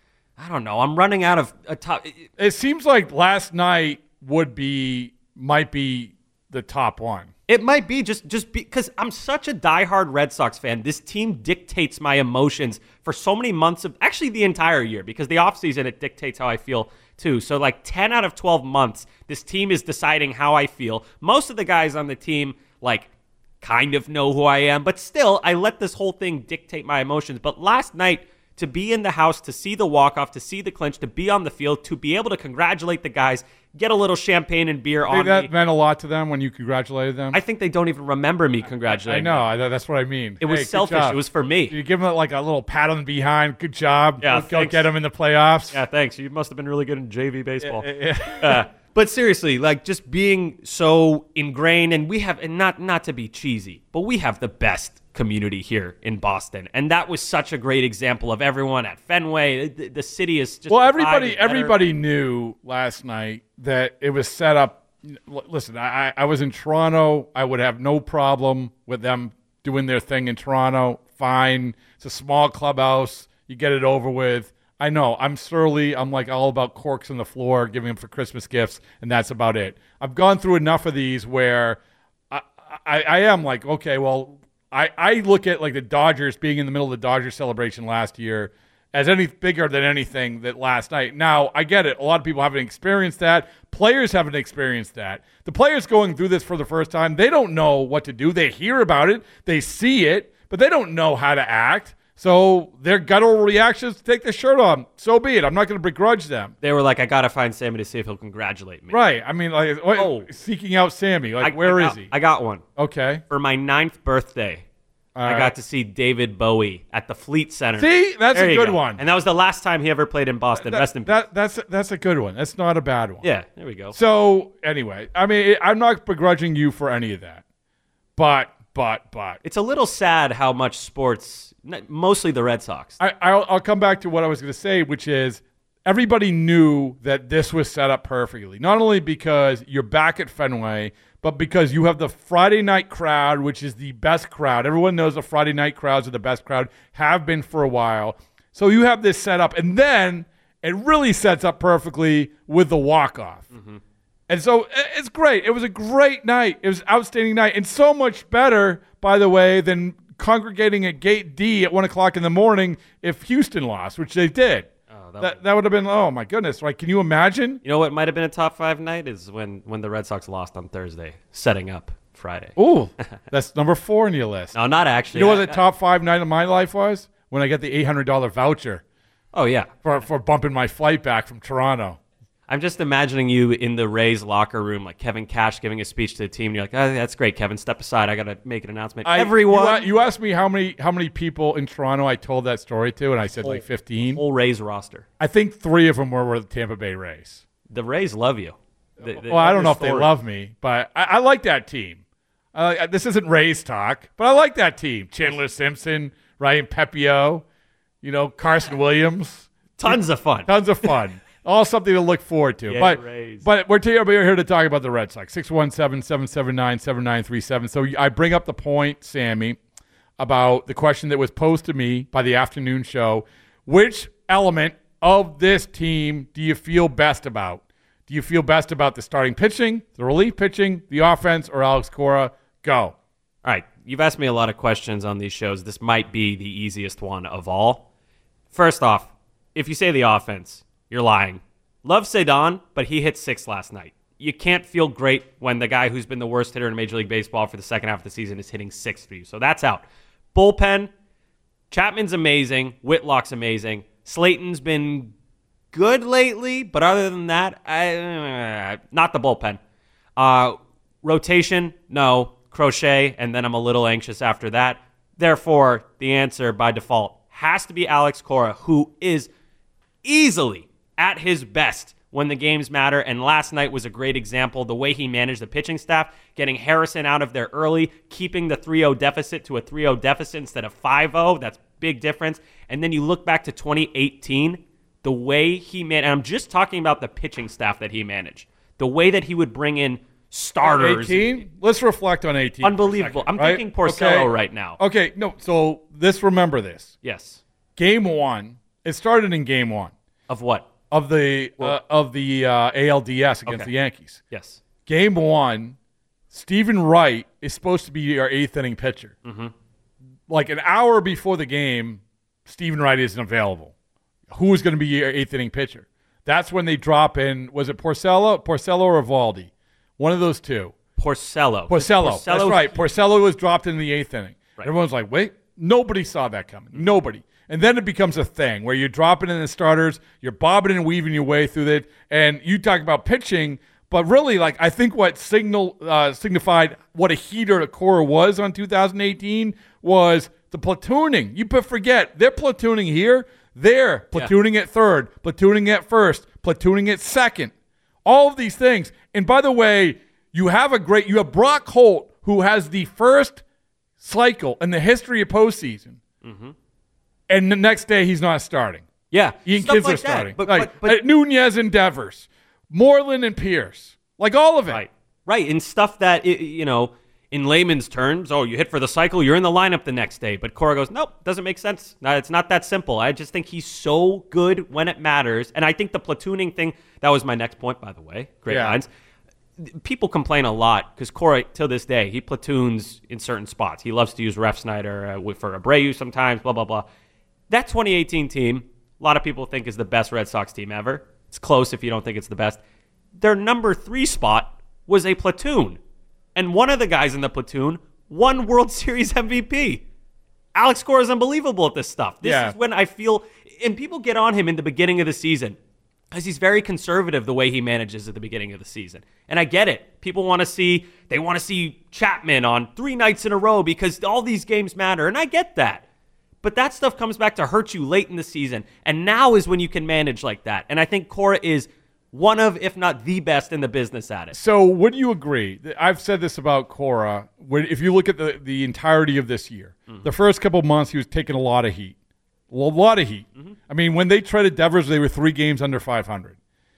[SPEAKER 7] I don't know. I'm running out of a top.
[SPEAKER 6] It seems like last night would be, might be the top one.
[SPEAKER 7] It might be just just because I'm such a diehard Red Sox fan. This team dictates my emotions for so many months of actually the entire year because the offseason it dictates how I feel too. So like ten out of twelve months, this team is deciding how I feel. Most of the guys on the team like kind of know who I am, but still I let this whole thing dictate my emotions. But last night, to be in the house, to see the walk-off, to see the clinch, to be on the field, to be able to congratulate the guys, get a little champagne and beer
[SPEAKER 6] I think
[SPEAKER 7] on
[SPEAKER 6] that
[SPEAKER 7] me.
[SPEAKER 6] meant a lot to them when you congratulated them.
[SPEAKER 7] I think they don't even remember me
[SPEAKER 6] I
[SPEAKER 7] congratulating
[SPEAKER 6] know.
[SPEAKER 7] them.
[SPEAKER 6] I, that's what I mean.
[SPEAKER 7] It was
[SPEAKER 6] Hey, good
[SPEAKER 7] selfish.
[SPEAKER 6] job.
[SPEAKER 7] It was for me.
[SPEAKER 6] You give them like a little pat on the behind. Good job.
[SPEAKER 7] Yeah,
[SPEAKER 6] Let's go
[SPEAKER 7] thanks.
[SPEAKER 6] get them in the playoffs.
[SPEAKER 7] Yeah, thanks. You must have been really good in J V baseball.
[SPEAKER 6] Yeah,
[SPEAKER 7] uh, but seriously, like just being so ingrained, and we have, and not not to be cheesy, but we have the best community here in Boston, and that was such a great example of everyone at Fenway. The, the city is just
[SPEAKER 6] Well,
[SPEAKER 7] the vibe
[SPEAKER 6] everybody
[SPEAKER 7] is better.
[SPEAKER 6] everybody knew last night that it was set up. L- Listen, I, I was in Toronto. I would have no problem with them doing their thing in Toronto. Fine. It's a small clubhouse. You get it over with. I know. I'm surly. I'm like all about corks on the floor, giving them for Christmas gifts, and that's about it. I've gone through enough of these where I, I, I am like, okay, well, I, I look at like the Dodgers being in the middle of the Dodgers celebration last year as any bigger than anything that last night. Now, I get it. A lot of people haven't experienced that. Players haven't experienced that. The players going through this for the first time, they don't know what to do. They hear about it. They see it, but they don't know how to act. So their guttural reactions, take the shirt on. So be it. I'm not going to begrudge them.
[SPEAKER 7] They were like, I got to find Sammy to see if he'll congratulate me.
[SPEAKER 6] Right. I mean, like, oh. seeking out Sammy. Like,
[SPEAKER 7] I,
[SPEAKER 6] where
[SPEAKER 7] I
[SPEAKER 6] is
[SPEAKER 7] got,
[SPEAKER 6] he?
[SPEAKER 7] I got one.
[SPEAKER 6] Okay.
[SPEAKER 7] For my ninth birthday,
[SPEAKER 6] All
[SPEAKER 7] I
[SPEAKER 6] right.
[SPEAKER 7] got to see David Bowie at the Fleet Center.
[SPEAKER 6] See? That's
[SPEAKER 7] There
[SPEAKER 6] a
[SPEAKER 7] you
[SPEAKER 6] good
[SPEAKER 7] go.
[SPEAKER 6] one.
[SPEAKER 7] And that was the last time he ever played in Boston.
[SPEAKER 6] That-
[SPEAKER 7] Rest in peace.
[SPEAKER 6] that, that's, that's a good one. That's not a bad one.
[SPEAKER 7] Yeah, there we go.
[SPEAKER 6] So, anyway, I mean, I'm not begrudging you for any of that. But, but, but.
[SPEAKER 7] It's a little sad how much sports, mostly the Red Sox.
[SPEAKER 6] I, I'll, I'll come back to what I was going to say, which is everybody knew that this was set up perfectly. Not only because you're back at Fenway, but because you have the Friday night crowd, which is the best crowd. Everyone knows the Friday night crowds are the best crowd, have been for a while. So you have this set up, and then it really sets up perfectly with the walk-off.
[SPEAKER 7] Mm-hmm.
[SPEAKER 6] And so it's great. It was a great night. It was an outstanding night, and so much better, by the way, than congregating at Gate D at one o'clock in the morning if Houston lost, which they did.
[SPEAKER 7] Oh,
[SPEAKER 6] that that, that would have been, oh my goodness, right? Can you imagine?
[SPEAKER 7] You know what might have been a top five night is when, when the Red Sox lost on Thursday, setting up Friday.
[SPEAKER 6] Ooh, that's number four on your list.
[SPEAKER 7] No, not actually.
[SPEAKER 6] You know what
[SPEAKER 7] I-
[SPEAKER 6] the top five night of my life was? When I got the eight hundred dollars voucher.
[SPEAKER 7] Oh, yeah.
[SPEAKER 6] For, for bumping my flight back from Toronto.
[SPEAKER 7] I'm just imagining you in the Rays locker room, like Kevin Cash giving a speech to the team. And you're like, oh, that's great, Kevin. Step aside. I got to make an announcement.
[SPEAKER 6] I,
[SPEAKER 7] Everyone.
[SPEAKER 6] You, you asked me how many how many people in Toronto I told that story to, and I said
[SPEAKER 7] Whole-
[SPEAKER 6] like fifteen.
[SPEAKER 7] Whole Rays roster.
[SPEAKER 6] I think three of them were, were the Tampa Bay Rays.
[SPEAKER 7] The Rays love you. They- they
[SPEAKER 6] well, I
[SPEAKER 7] love
[SPEAKER 6] don't know
[SPEAKER 7] your
[SPEAKER 6] if they
[SPEAKER 7] story.
[SPEAKER 6] love me, but I, I like that team. Uh, this isn't Rays talk, but I like that team. Chandler Simpson, Ryan Pepio, you know, Carson Williams.
[SPEAKER 7] Tons of fun.
[SPEAKER 6] Tons of fun. All something to look forward to.
[SPEAKER 7] Yeah,
[SPEAKER 6] but
[SPEAKER 7] Rays.
[SPEAKER 6] but we're, t- we're here to talk about the Red Sox. six one seven, seven seven nine, seven nine three seven. So I bring up the point, Sammy, about the question that was posed to me by the afternoon show. Which element of this team do you feel best about? Do you feel best about the starting pitching, the relief pitching, the offense, or Alex Cora? Go.
[SPEAKER 7] All right. You've asked me a lot of questions on these shows. This might be the easiest one of all. First off, if you say the offense, You're lying. Love Cedon, but he hit six last night. You can't feel great when the guy who's been the worst hitter in Major League Baseball for the second half of the season is hitting six for you. So that's out. Bullpen, Chapman's amazing. Whitlock's amazing. Slayton's been good lately, but other than that, I, not the bullpen. Uh, rotation, no. Crochet, and then I'm a little anxious after that. Therefore, the answer by default has to be Alex Cora, who is easily at his best when the games matter, and last night was a great example. The way he managed the pitching staff, getting Harrison out of there early, keeping the three oh deficit to a three oh deficit instead of five oh. That's big difference. And then you look back to twenty eighteen, the way he managed, and I'm just talking about the pitching staff that he managed, the way that he would bring in starters.
[SPEAKER 6] eighteen? Let's reflect on eighteen.
[SPEAKER 7] Unbelievable.
[SPEAKER 6] Second,
[SPEAKER 7] I'm
[SPEAKER 6] right?
[SPEAKER 7] thinking Porcello
[SPEAKER 6] okay.
[SPEAKER 7] right now.
[SPEAKER 6] Okay, no, so let's remember this.
[SPEAKER 7] Yes.
[SPEAKER 6] Game one, it started in game one.
[SPEAKER 7] Of what?
[SPEAKER 6] Of the
[SPEAKER 7] Well,
[SPEAKER 6] uh, of the uh, A L D S against
[SPEAKER 7] okay.
[SPEAKER 6] the Yankees.
[SPEAKER 7] Yes.
[SPEAKER 6] Game one, Stephen Wright is supposed to be our eighth inning pitcher.
[SPEAKER 7] Mm-hmm.
[SPEAKER 6] Like an hour before the game, Stephen Wright isn't available. Who is going to be your eighth inning pitcher? That's when they drop in, was it Porcello, Porcello or Evaldi? One of those two.
[SPEAKER 7] Porcello.
[SPEAKER 6] Porcello.
[SPEAKER 7] Porcello's-
[SPEAKER 6] That's right. Porcello was dropped in the eighth inning.
[SPEAKER 7] Right.
[SPEAKER 6] Everyone's like, wait, nobody saw that coming. Nobody. And then it becomes a thing where you're dropping in the starters, you're bobbing and weaving your way through it, and you talk about pitching, but really, like, I think what signal uh, signified what a heater Cora was on two thousand eighteen was the platooning. You forget, they're platooning here, they're platooning yeah. at third, platooning at first, platooning at second. All of these things. And by the way, you have a great, you have Brock Holt, who has the first cycle in the history of postseason. Mm-hmm. And the next day, he's not starting.
[SPEAKER 7] Yeah.
[SPEAKER 6] Ian
[SPEAKER 7] Stuff
[SPEAKER 6] Kinsler
[SPEAKER 7] like
[SPEAKER 6] starting.
[SPEAKER 7] That. But,
[SPEAKER 6] like,
[SPEAKER 7] but, but,
[SPEAKER 6] uh, Nunez and Devers. Moreland and Pierce. Like all of it.
[SPEAKER 7] Right. Right. And stuff that, you know, in layman's terms, oh, you hit for the cycle, you're in the lineup the next day. But Cora goes, nope, doesn't make sense. No, it's not that simple. I just think he's so good when it matters. And I think the platooning thing, that was my next point, by the way. Great
[SPEAKER 6] yeah.
[SPEAKER 7] lines. People complain a lot because Cora, till this day, he platoons in certain spots. He loves to use Ref Snyder uh, for Abreu sometimes, blah, blah, blah. That twenty eighteen team, a lot of people think is the best Red Sox team ever. It's close if you don't think it's the best. Their number three spot was a platoon. And one of the guys in the platoon won World Series M V P. Alex Cora is unbelievable at this stuff. This
[SPEAKER 6] yeah.
[SPEAKER 7] is when I feel, and people get on him in the beginning of the season because he's very conservative the way he manages at the beginning of the season. And I get it. People want to see, they want to see Chapman on three nights in a row because all these games matter. And I get that. But that stuff comes back to hurt you late in the season. And now is when you can manage like that. And I think Cora is one of, if not the best in the business at it.
[SPEAKER 6] So would you agree? I've said this about Cora. When, if you look at the, the entirety of this year, mm-hmm. the first couple of months he was taking a lot of heat. A lot of heat. Mm-hmm. I mean, when they traded Devers, they were three games under five hundred.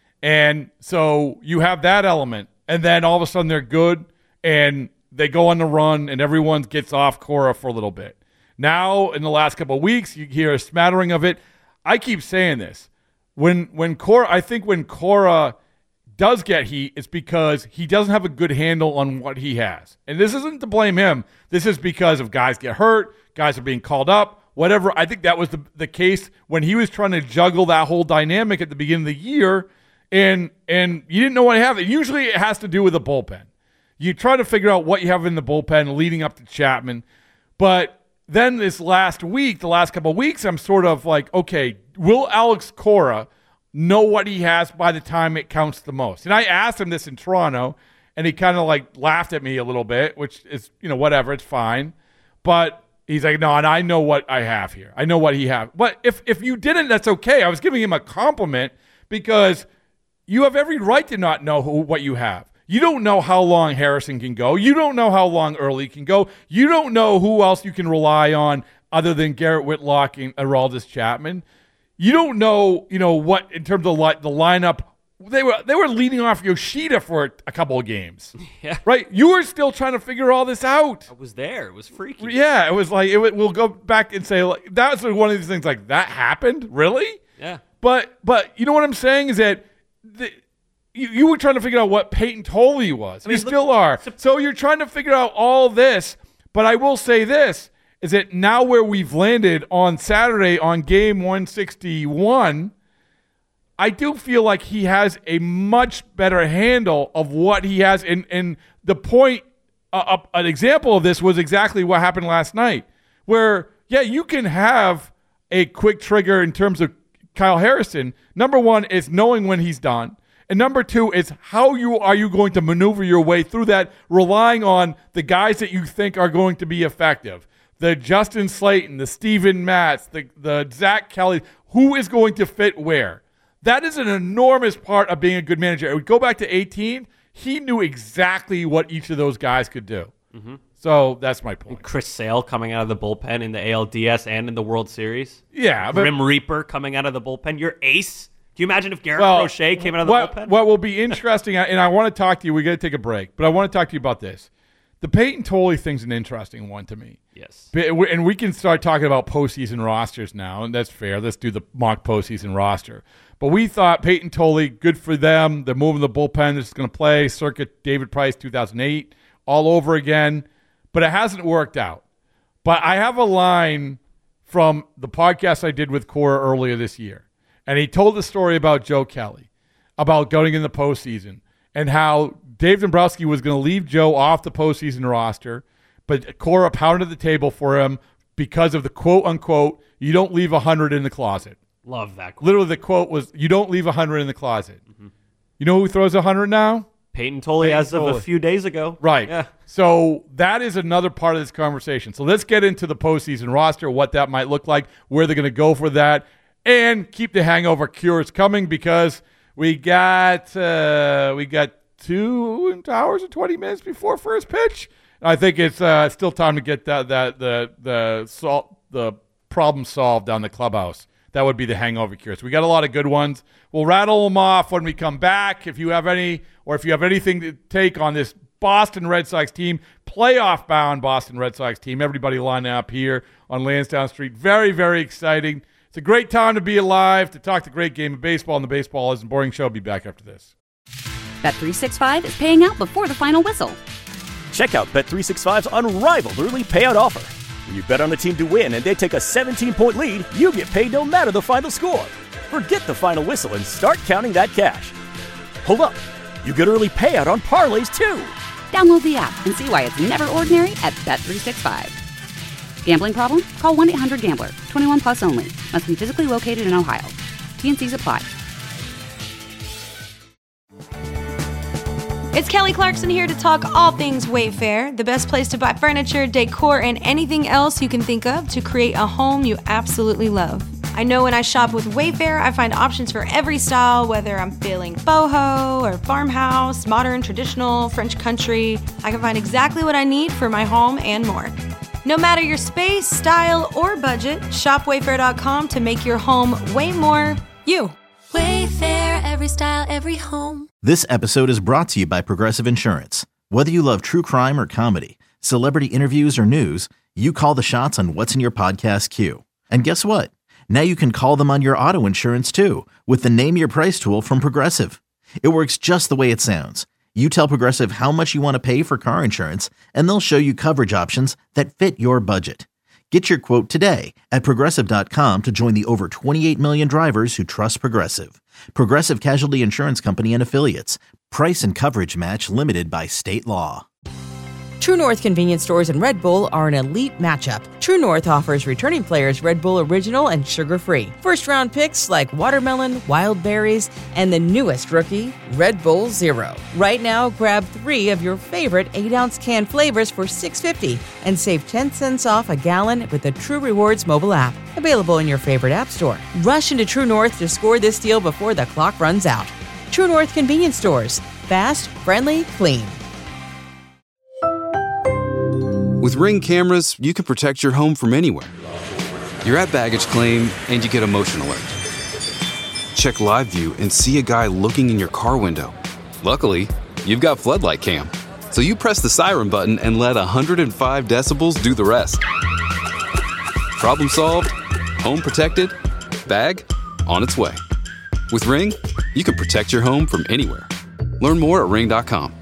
[SPEAKER 6] And so you have that element. And then all of a sudden they're good and they go on the run and everyone gets off Cora for a little bit. Now, in the last couple of weeks, you hear a smattering of it. I keep saying this. When when Cora, I think when Cora does get heat, it's because he doesn't have a good handle on what he has. And this isn't to blame him. This is because of guys get hurt, guys are being called up, whatever. I think that was the, the case when he was trying to juggle that whole dynamic at the beginning of the year, and and you didn't know what to have. And usually it has to do with the bullpen. You try to figure out what you have in the bullpen leading up to Chapman. But then this last week, the last couple of weeks, I'm sort of like, okay, will Alex Cora know what he has by the time it counts the most? And I asked him this in Toronto, and he kind of like laughed at me a little bit, which is, you know, whatever, it's fine. But he's like, no, and I know what I have here. I know what he has. But if if you didn't, that's okay. I was giving him a compliment because you have every right to not know who, what you have. You don't know how long Harrison can go. You don't know how long Early can go. You don't know who else you can rely on other than Garrett Whitlock and Aroldis Chapman. You don't know, you know, what in terms of li- the lineup. They were they were leading off Yoshida for a couple of games,
[SPEAKER 7] yeah.
[SPEAKER 6] right? You were still trying to figure all this out.
[SPEAKER 7] I was there. It was freaky.
[SPEAKER 6] Yeah, it was like it, we'll go back and say like, that's one of these things like that happened, really?
[SPEAKER 7] Yeah.
[SPEAKER 6] But but you know what I'm saying is that the. You, you were trying to figure out what Peyton Tolley was. I mean, you still look, are. So you're trying to figure out all this. But I will say this, is that now where we've landed on Saturday on game one sixty-one, I do feel like he has a much better handle of what he has. And, and the point, uh, uh, an example of this was exactly what happened last night, where, yeah, you can have a quick trigger in terms of Kyle Harrison. Number one is knowing when he's done. And number two is how you are you going to maneuver your way through that, relying on the guys that you think are going to be effective. The Justin Slayton, the Steven Matz, the, the Zach Kelly, who is going to fit where? That is an enormous part of being a good manager. It would go back to eighteen. He knew exactly what each of those guys could do.
[SPEAKER 7] Mm-hmm.
[SPEAKER 6] So that's my point.
[SPEAKER 7] And Chris Sale coming out of the bullpen in the A L D S and in the World Series.
[SPEAKER 6] Yeah. But,
[SPEAKER 7] Grim Reaper coming out of the bullpen. Your ace. Can you imagine if Garrett
[SPEAKER 6] well,
[SPEAKER 7] Crochet came out of the
[SPEAKER 6] what,
[SPEAKER 7] bullpen?
[SPEAKER 6] What will be interesting, and I want to talk to you, we got to take a break, but I want to talk to you about this. The Peyton Tolley thing's an interesting one to me.
[SPEAKER 7] Yes.
[SPEAKER 6] And we can start talking about postseason rosters now, and that's fair. Let's do the mock postseason roster. But we thought Peyton Tolley, good for them. They're moving the bullpen. They're just going to play circuit David Price two thousand eight all over again. But it hasn't worked out. But I have a line from the podcast I did with Cora earlier this year. And he told the story about Joe Kelly, about going in the postseason, and how Dave Dombrowski was going to leave Joe off the postseason roster, but Cora pounded the table for him because of the quote-unquote, you don't leave one hundred in the closet.
[SPEAKER 7] Love that quote.
[SPEAKER 6] Literally the quote was, you don't leave one hundred in the closet. Mm-hmm. You know who throws one hundred now?
[SPEAKER 7] Peyton Tolley Peyton as Tolley. of a few days ago.
[SPEAKER 6] Right.
[SPEAKER 7] Yeah.
[SPEAKER 6] So that is another part of this conversation. So let's get into the postseason roster, what that might look like, where they're going to go for that, and keep the hangover cures coming because we got uh, we got two hours and twenty minutes before first pitch. I think it's uh, still time to get that that the the sol- the problem solved down the clubhouse. That would be the hangover cures. We got a lot of good ones. We'll rattle them off when we come back. If you have any, or if you have anything to take on this Boston Red Sox team, playoff-bound Boston Red Sox team, everybody lining up here on Lansdowne Street. Very, very exciting. It's a great time to be alive, to talk the great game of baseball, and the Baseball Isn't Boring show. I'll be back after this.
[SPEAKER 1] Bet three sixty-five is paying out before the final whistle.
[SPEAKER 2] Check out Bet three sixty-five's unrivaled early payout offer. When you bet on a team to win and they take a seventeen-point lead, you get paid no matter the final score. Forget the final whistle and start counting that cash. Hold up. You get early payout on parlays, too.
[SPEAKER 1] Download the app and see why it's never ordinary at Bet three sixty-five. Gambling problem? Call one eight hundred gambler. twenty-one plus only. Must be physically located in Ohio. T N Cs apply.
[SPEAKER 3] It's Kelly Clarkson here to talk all things Wayfair, the best place to buy furniture, decor, and anything else you can think of to create a home you absolutely love. I know when I shop with Wayfair, I find options for every style, whether I'm feeling boho or farmhouse, modern, traditional, French country. I can find exactly what I need for my home and more. No matter your space, style, or budget, shop wayfair dot com to make your home way more you.
[SPEAKER 4] Wayfair, every style, every home.
[SPEAKER 5] This episode is brought to you by Progressive Insurance. Whether you love true crime or comedy, celebrity interviews or news, you call the shots on what's in your podcast queue. And guess what? Now you can call them on your auto insurance too with the Name Your Price tool from Progressive. It works just the way it sounds. You tell Progressive how much you want to pay for car insurance, and they'll show you coverage options that fit your budget. Get your quote today at Progressive dot com to join the over twenty-eight million drivers who trust Progressive. Progressive Casualty Insurance Company and Affiliates. Price and coverage match limited by state law.
[SPEAKER 10] True North convenience stores and Red Bull are an elite matchup. True North offers returning players Red Bull Original and sugar-free. First-round picks like watermelon, wild berries, and the newest rookie, Red Bull Zero. Right now, grab three of your favorite eight-ounce can flavors for six dollars and fifty cents and save ten cents off a gallon with the True Rewards mobile app. Available in your favorite app store. Rush into True North to score this deal before the clock runs out. True North convenience stores. Fast, friendly, clean.
[SPEAKER 11] With Ring cameras, you can protect your home from anywhere. You're at baggage claim and you get a motion alert. Check live view and see a guy looking in your car window. Luckily, you've got floodlight cam. So you press the siren button and let one hundred five decibels do the rest. Problem solved, home protected, bag on its way. With Ring, you can protect your home from anywhere. Learn more at ring dot com.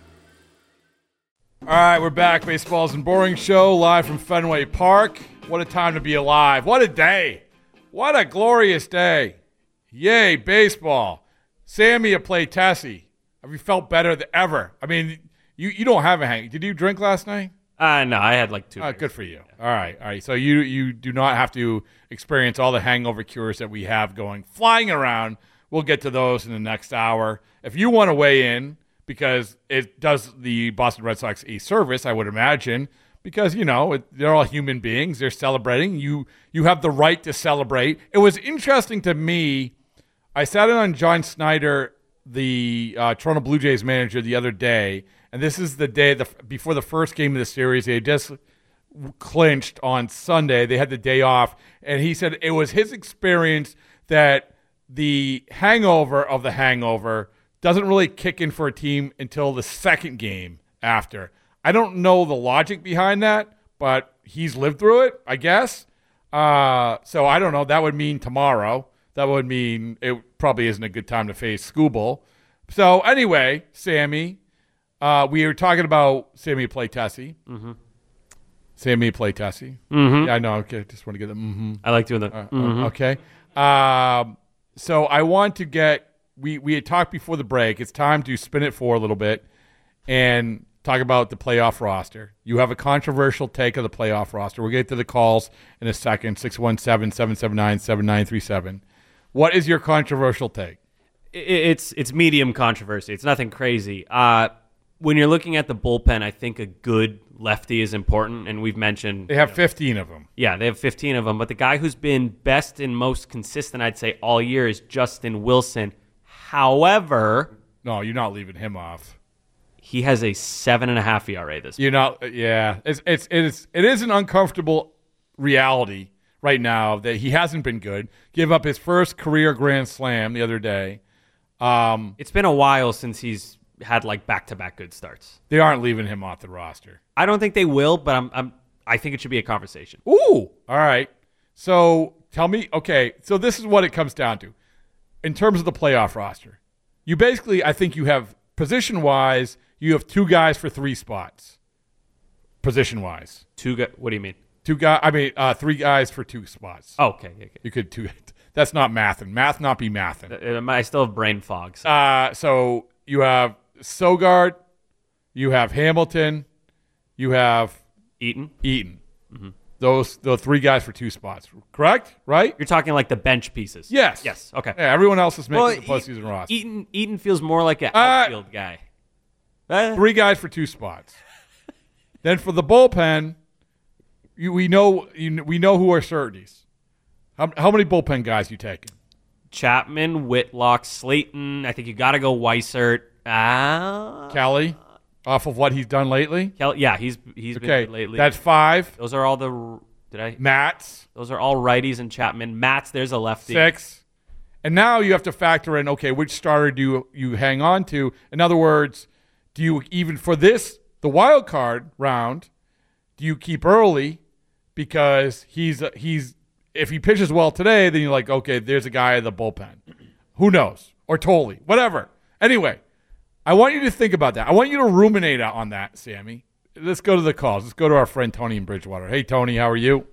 [SPEAKER 6] All right, we're back. Baseball Isn't Boring show, live from Fenway Park. What a time to be alive. What a day. What a glorious day. Yay, baseball. Sammy at Play Tessie. Have you felt better than ever? I mean, you, you don't have a hang. Did you drink last night?
[SPEAKER 7] Uh, no, I had like two.
[SPEAKER 6] Oh, good for you. Yeah. All right, all right. So you you do not have to experience all the hangover cures that we have going flying around. We'll get to those in the next hour. If you want to weigh in, because it does the Boston Red Sox a service, I would imagine, because, you know, it, they're all human beings. They're celebrating. You you have the right to celebrate. It was interesting to me. I sat in on John Snyder, the uh, Toronto Blue Jays manager, the other day, and this is the day the, before the first game of the series. They had just clinched on Sunday. They had the day off, and he said it was his experience that the hangover of the hangover doesn't really kick in for a team until the second game after. I don't know the logic behind that, but he's lived through it, I guess. Uh, so I don't know. That would mean tomorrow. That would mean it probably isn't a good time to face Skubal. So anyway, Sammy, uh, we were talking about Sammy Play Tessie.
[SPEAKER 7] Mm-hmm.
[SPEAKER 6] Sammy Play Tessie.
[SPEAKER 7] Mm-hmm.
[SPEAKER 6] Yeah, I know. Okay, just want to get the mm-hmm.
[SPEAKER 7] I like doing that.
[SPEAKER 6] Uh,
[SPEAKER 7] mm-hmm.
[SPEAKER 6] Okay. Um, so I want to get we we had talked before the break. It's time to spin it for a little bit and talk about the playoff roster. You have a controversial take of the playoff roster. We'll get to the calls in a second. six one seven, seven seven nine, seven nine three seven. What is your controversial take?
[SPEAKER 7] It's it's medium controversy. It's nothing crazy. Uh, when you're looking at the bullpen, I think a good lefty is important, and we've mentioned...
[SPEAKER 6] They have
[SPEAKER 7] you know,
[SPEAKER 6] fifteen of them.
[SPEAKER 7] Yeah, they have fifteen of them, but the guy who's been best and most consistent, I'd say, all year is Justin Wilson. However...
[SPEAKER 6] No, you're not leaving him off.
[SPEAKER 7] He has a seven and a half E R A this
[SPEAKER 6] year. You're not... Yeah. It's, it's, it's, it is an uncomfortable reality right now that he hasn't been good. Give up his first career grand slam the other day. Um,
[SPEAKER 7] it's been a while since he's had like back-to-back good starts.
[SPEAKER 6] They aren't leaving him off the roster.
[SPEAKER 7] I don't think they will, but I'm, I'm I think it should be a conversation.
[SPEAKER 6] Ooh, all right. So tell me, okay, so this is what it comes down to. In terms of the playoff roster, you basically, I think you have, position-wise, you have two guys for three spots. Position-wise.
[SPEAKER 7] Two guys, what do you mean?
[SPEAKER 6] Two guys, I mean, uh, three guys for two spots.
[SPEAKER 7] Oh, okay, okay.
[SPEAKER 6] You could two, that's not mathin'. Math not be mathin'.
[SPEAKER 7] Uh, I still have brain fog. So.
[SPEAKER 6] Uh, so you have Sogard, you have Hamilton, you have
[SPEAKER 7] Eaton.
[SPEAKER 6] Eaton.
[SPEAKER 7] Mm-hmm.
[SPEAKER 6] Those the three guys for two spots, correct? Right?
[SPEAKER 7] You're talking like the bench pieces.
[SPEAKER 6] Yes.
[SPEAKER 7] Yes. Okay.
[SPEAKER 6] Yeah, everyone else is making
[SPEAKER 7] well,
[SPEAKER 6] the postseason
[SPEAKER 7] e-
[SPEAKER 6] roster.
[SPEAKER 7] Eaton Eaton feels more like an
[SPEAKER 6] uh,
[SPEAKER 7] outfield guy.
[SPEAKER 6] Uh, three guys for two spots. Then for the bullpen, you, we know you, we know who are certainties. How, how many bullpen guys you taking?
[SPEAKER 7] Chapman, Whitlock, Slayton. I think you got to go Weissert. Ah, uh,
[SPEAKER 6] Kelly, off of what he's done lately.
[SPEAKER 7] Kelly, yeah, he's he's
[SPEAKER 6] okay,
[SPEAKER 7] been good lately.
[SPEAKER 6] That's five.
[SPEAKER 7] Those are all the. Did I?
[SPEAKER 6] Matts.
[SPEAKER 7] Those are all righties and Chapman. Matts, there's a lefty.
[SPEAKER 6] Six. And now you have to factor in, okay, which starter do you, you hang on to? In other words, do you even for this the wild card round? Do you keep early because he's he's if he pitches well today, then you're like, okay, there's a guy in the bullpen. Who knows? Or Tolley, whatever. Anyway, I want you to think about that. I want you to ruminate on that, Sammy. Let's go to the calls. Let's go to our friend Tony in Bridgewater. Hey, Tony, how are you?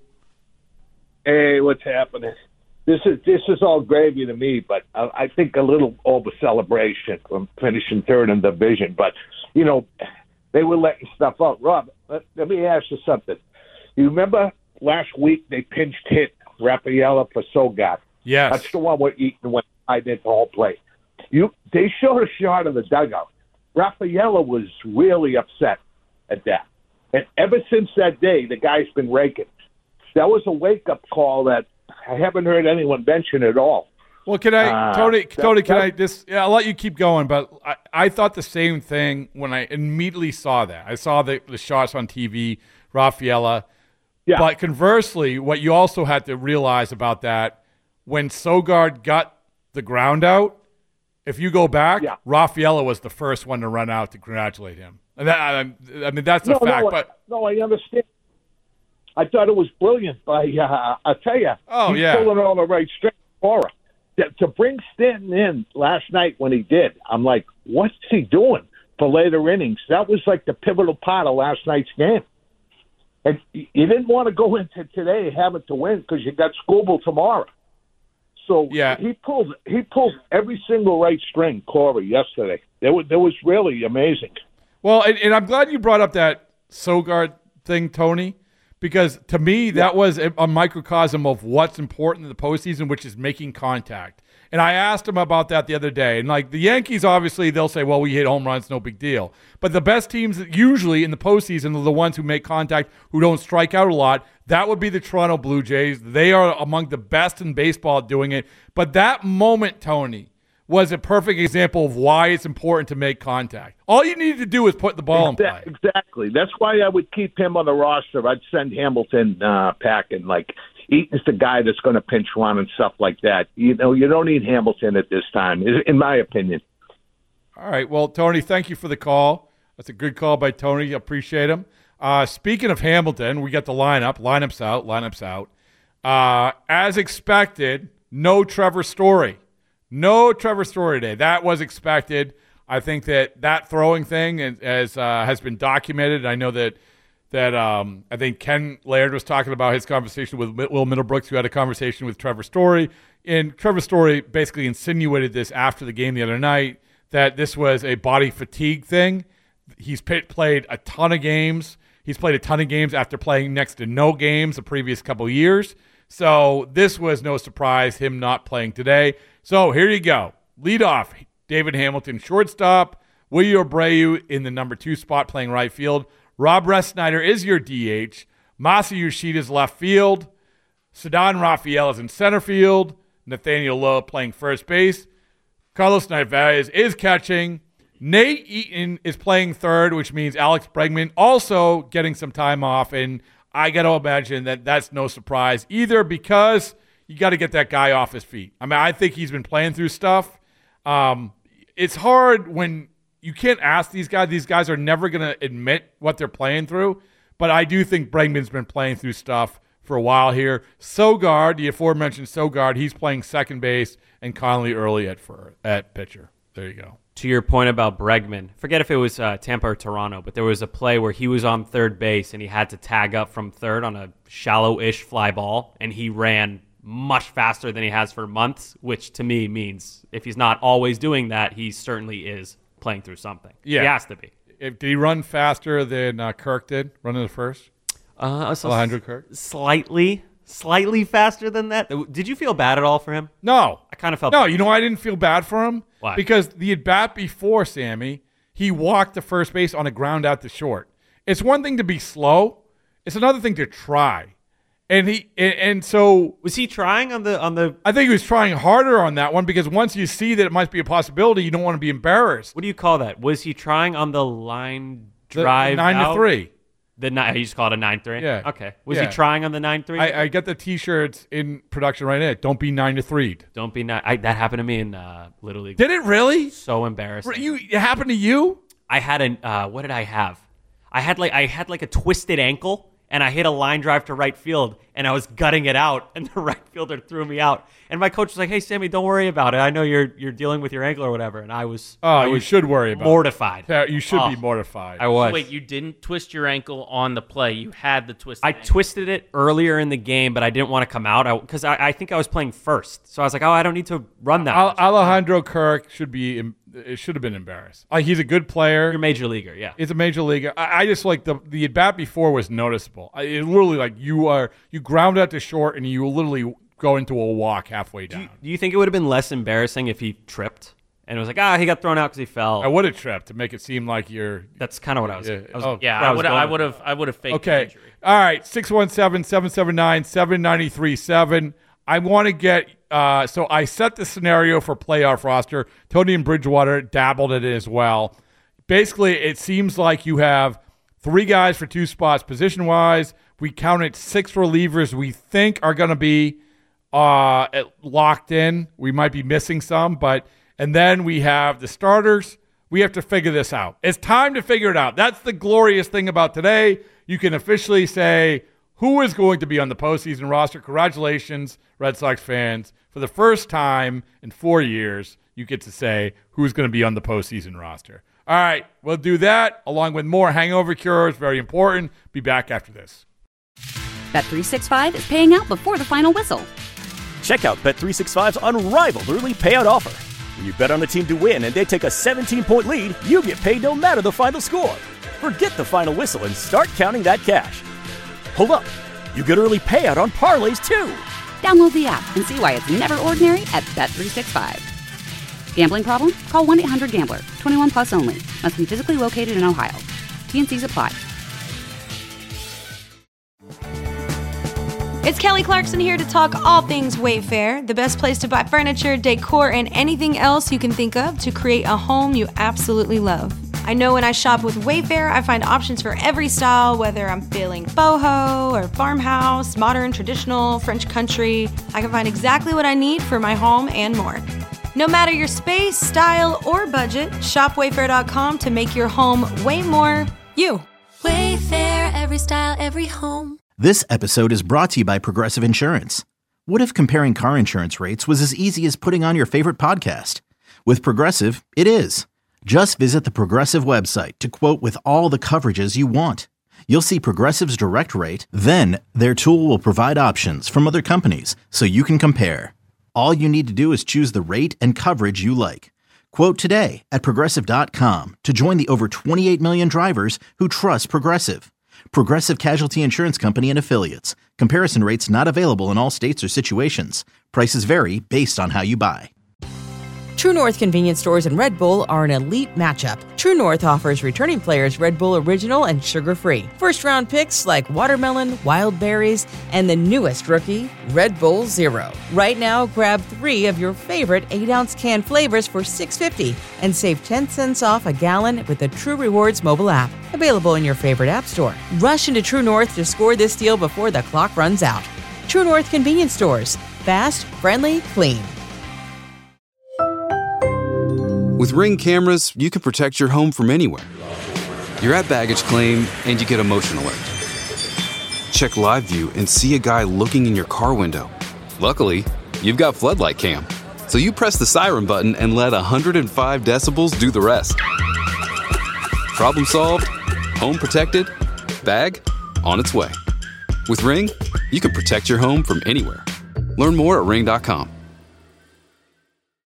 [SPEAKER 13] Hey, what's happening? This is this is all gravy to me, but I, I think a little over celebration from finishing third in the division. But you know, they were letting stuff out. Rob, let, let me ask you something. You remember last week they pinched hit Rafaela for Sogard?
[SPEAKER 6] Yes,
[SPEAKER 13] that's the one where Eaton went right into whole play. You they showed a shot of the dugout. Rafaela was really upset at that, and ever since that day, the guy's been raking. That was a wake-up call that I haven't heard anyone mention at all.
[SPEAKER 6] Well, can I,
[SPEAKER 13] uh,
[SPEAKER 6] Tony,
[SPEAKER 13] that,
[SPEAKER 6] Tony, can
[SPEAKER 13] that,
[SPEAKER 6] I just, yeah, I'll let you keep going, but I, I thought the same thing when I immediately saw that. I saw the, the shots on T V, Rafaela.
[SPEAKER 13] Yeah.
[SPEAKER 6] But conversely, what you also had to realize about that, when Sogard got the ground out, if you go back,
[SPEAKER 13] yeah.
[SPEAKER 6] Rafaela was the first one to run out to congratulate him. And that, I, I mean, that's a
[SPEAKER 13] no,
[SPEAKER 6] fact.
[SPEAKER 13] No,
[SPEAKER 6] but
[SPEAKER 13] no, I understand. I thought it was brilliant by, uh, I'll tell you,
[SPEAKER 6] oh,
[SPEAKER 13] he's
[SPEAKER 6] yeah.
[SPEAKER 13] pulling all the right straight for her. To, to bring Stanton in last night when he did, I'm like, what's he doing for later innings? That was like the pivotal part of last night's game. And you didn't want to go into today having to win because you got Skubal tomorrow. So
[SPEAKER 6] yeah.
[SPEAKER 13] he pulled he pulled every single right string, Corey, yesterday. That was, that was really amazing.
[SPEAKER 6] Well, and, and I'm glad you brought up that Sogard thing, Tony, because to me that was a, a microcosm of what's important in the postseason, which is making contact. And I asked him about that the other day. And like the Yankees, obviously, they'll say, well, we hit home runs, no big deal. But the best teams usually in the postseason are the ones who make contact, who don't strike out a lot. That would be the Toronto Blue Jays. They are among the best in baseball at doing it. But that moment, Tony, was a perfect example of why it's important to make contact. All you need to do is put the ball in play.
[SPEAKER 13] Exactly. That's why I would keep him on the roster. I'd send Hamilton uh, packing. Like, Eaton's the guy that's going to pinch run and stuff like that. You know, you don't need Hamilton at this time, in my opinion.
[SPEAKER 6] All right. Well, Tony, thank you for the call. That's a good call by Tony. Appreciate him. Uh, speaking of Hamilton, we got the lineup. Lineup's out. Lineup's out. Uh, as expected, no Trevor Story. No Trevor Story today. That was expected. I think that that throwing thing has uh, has been documented. I know that that um, I think Ken Laird was talking about his conversation with Will Middlebrooks, who had a conversation with Trevor Story. And Trevor Story basically insinuated this after the game the other night, that this was a body fatigue thing. He's pit, played a ton of games. He's played a ton of games after playing next to no games the previous couple of years. So this was no surprise, him not playing today. So here you go. Lead off, David Hamilton, shortstop. Willie Abreu in the number two spot playing right field. Rob Resnider is your D H. Masa Yoshida's left field. Ceddanne Rafael is in center field. Nathaniel Lowe playing first base. Carlos Narvaez is catching. Nate Eaton is playing third, which means Alex Bregman also getting some time off. And I got to imagine that that's no surprise either, because you got to get that guy off his feet. I mean, I think he's been playing through stuff. Um, it's hard when you can't ask these guys. These guys are never going to admit what they're playing through. But I do think Bregman's been playing through stuff for a while here. Sogard, the aforementioned Sogard, he's playing second base, and Connolly early at for, at pitcher. There you go.
[SPEAKER 7] To your point about Bregman, forget if it was uh, Tampa or Toronto, but there was a play where he was on third base and he had to tag up from third on a shallow-ish fly ball, and he ran much faster than he has for months, which to me means if he's not always doing that, he certainly is playing through something.
[SPEAKER 6] Yeah.
[SPEAKER 7] He has to be.
[SPEAKER 6] If, did he run faster than uh, Kirk did, running the first?
[SPEAKER 7] Uh, so
[SPEAKER 6] Alejandro Kirk?
[SPEAKER 7] Slightly. Slightly faster than that. Did you feel bad at all for him?
[SPEAKER 6] No.
[SPEAKER 7] I kind of felt
[SPEAKER 6] No,
[SPEAKER 7] bad.
[SPEAKER 6] you know why I didn't feel bad for him?
[SPEAKER 7] Why?
[SPEAKER 6] Because the at-bat before, Sammy, he walked to first base on a ground out to short. It's one thing to be slow. It's another thing to try. And he and, and so
[SPEAKER 7] was he trying on the on the
[SPEAKER 6] I think he was trying harder on that one, because once you see that it might be a possibility, you don't want to be embarrassed.
[SPEAKER 7] What do you call that? Was he trying on the line drive
[SPEAKER 6] the nine
[SPEAKER 7] out?
[SPEAKER 6] to three?
[SPEAKER 7] The nine, you just call it a nine three?
[SPEAKER 6] Yeah.
[SPEAKER 7] Okay. Was
[SPEAKER 6] yeah.
[SPEAKER 7] he trying on the nine three?
[SPEAKER 6] I, I get the T-shirts in production right now. Don't be nine to three.
[SPEAKER 7] Don't be nine. I, that happened to me in uh, Little League.
[SPEAKER 6] Did it really?
[SPEAKER 7] So embarrassing.
[SPEAKER 6] You, it happened to you?
[SPEAKER 7] I had an. Uh, what did I have? I had like I had like a twisted ankle, and I hit a line drive to right field, and I was gutting it out, and the right fielder threw me out. And my coach was like, "Hey, Sammy, don't worry about it. I know you're you're dealing with your ankle or whatever." And I was.
[SPEAKER 6] Oh,
[SPEAKER 7] I
[SPEAKER 6] you
[SPEAKER 7] was
[SPEAKER 6] should worry about
[SPEAKER 7] mortified.
[SPEAKER 6] it. You should
[SPEAKER 7] oh,
[SPEAKER 6] be mortified.
[SPEAKER 7] I was.
[SPEAKER 12] Wait, you didn't twist your ankle on the play. You had the twist.
[SPEAKER 7] I
[SPEAKER 12] ankle.
[SPEAKER 7] twisted it earlier in the game, but I didn't want to come out because I, I, I think I was playing first. So I was like, "Oh, I don't need to run that."
[SPEAKER 6] Al- Alejandro Kirk should be. It should have been embarrassed. Like, he's a good player.
[SPEAKER 7] You're a major leaguer, yeah.
[SPEAKER 6] He's a major leaguer. I, I just like the the at bat before was noticeable. I, it literally like you are you ground out to short and you literally go into a walk halfway down.
[SPEAKER 7] Do you, do you think it would have been less embarrassing if he tripped and it was like, ah, he got thrown out because he fell?
[SPEAKER 6] I would have tripped to make it seem like you're.
[SPEAKER 7] That's kind of what I was.
[SPEAKER 6] Yeah,
[SPEAKER 7] I was
[SPEAKER 6] oh,
[SPEAKER 12] yeah
[SPEAKER 7] I
[SPEAKER 12] I
[SPEAKER 7] was
[SPEAKER 12] would.
[SPEAKER 7] going
[SPEAKER 12] I
[SPEAKER 7] with
[SPEAKER 12] would have. I would have faked
[SPEAKER 6] okay.
[SPEAKER 12] the injury.
[SPEAKER 6] All right. six one seven, seven seven nine, seven nine three seven. I want to get. Uh, so I set the scenario for playoff roster. Tony and Bridgewater dabbled in it as well. Basically, it seems like you have three guys for two spots position wise. We counted six relievers we think are going to be uh, locked in. We might be missing some, but and then we have the starters. We have to figure this out. It's time to figure it out. That's the glorious thing about today. You can officially say who is going to be on the postseason roster. Congratulations, Red Sox fans. For the first time in four years, you get to say who's going to be on the postseason roster. All right, we'll do that along with more hangover cures. Very important. Be back after this.
[SPEAKER 1] Bet three sixty-five is paying out before the final whistle.
[SPEAKER 2] Check check out Bet three sixty-five's unrivaled early payout offer. When you bet on a team to win and they take a seventeen-point lead, you get paid no matter the final score. Forget the final whistle and start counting that cash. Hold up. You get early payout on parlays, too.
[SPEAKER 1] Download the app and see why it's never ordinary at Bet three sixty-five. Gambling problem? Call one eight hundred gambler. twenty-one plus only. Must be physically located in Ohio. T N Cs apply.
[SPEAKER 3] It's Kelly Clarkson here to talk all things Wayfair, the best place to buy furniture, decor, and anything else you can think of to create a home you absolutely love. I know when I shop with Wayfair, I find options for every style, whether I'm feeling boho or farmhouse, modern, traditional, French country. I can find exactly what I need for my home and more. No matter your space, style, or budget, shop wayfair dot com to make your home way more you.
[SPEAKER 4] Wayfair, every style, every home.
[SPEAKER 5] This episode is brought to you by Progressive Insurance. What if comparing car insurance rates was as easy as putting on your favorite podcast? With Progressive, it is. Just visit the Progressive website to quote with all the coverages you want. You'll see Progressive's direct rate, then their tool will provide options from other companies so you can compare. All you need to do is choose the rate and coverage you like. Quote today at progressive dot com to join the over twenty-eight million drivers who trust Progressive. Progressive Casualty Insurance Company and Affiliates. Comparison rates not available in all states or situations. Prices vary based on how you buy.
[SPEAKER 10] True North convenience stores and Red Bull are an elite matchup. True North offers returning players Red Bull Original and sugar-free. First-round picks like watermelon, wild berries, and the newest rookie, Red Bull Zero. Right now, grab three of your favorite eight ounce can flavors for six dollars and fifty cents and save ten cents off a gallon with the True Rewards mobile app. Available in your favorite app store. Rush into True North to score this deal before the clock runs out. True North convenience stores. Fast, friendly, clean.
[SPEAKER 11] With Ring cameras, you can protect your home from anywhere. You're at baggage claim and you get a motion alert. Check live view and see a guy looking in your car window. Luckily, you've got floodlight cam. So you press the siren button and let one hundred five decibels do the rest. Problem solved, home protected, bag on its way. With Ring, you can protect your home from anywhere. Learn more at ring dot com.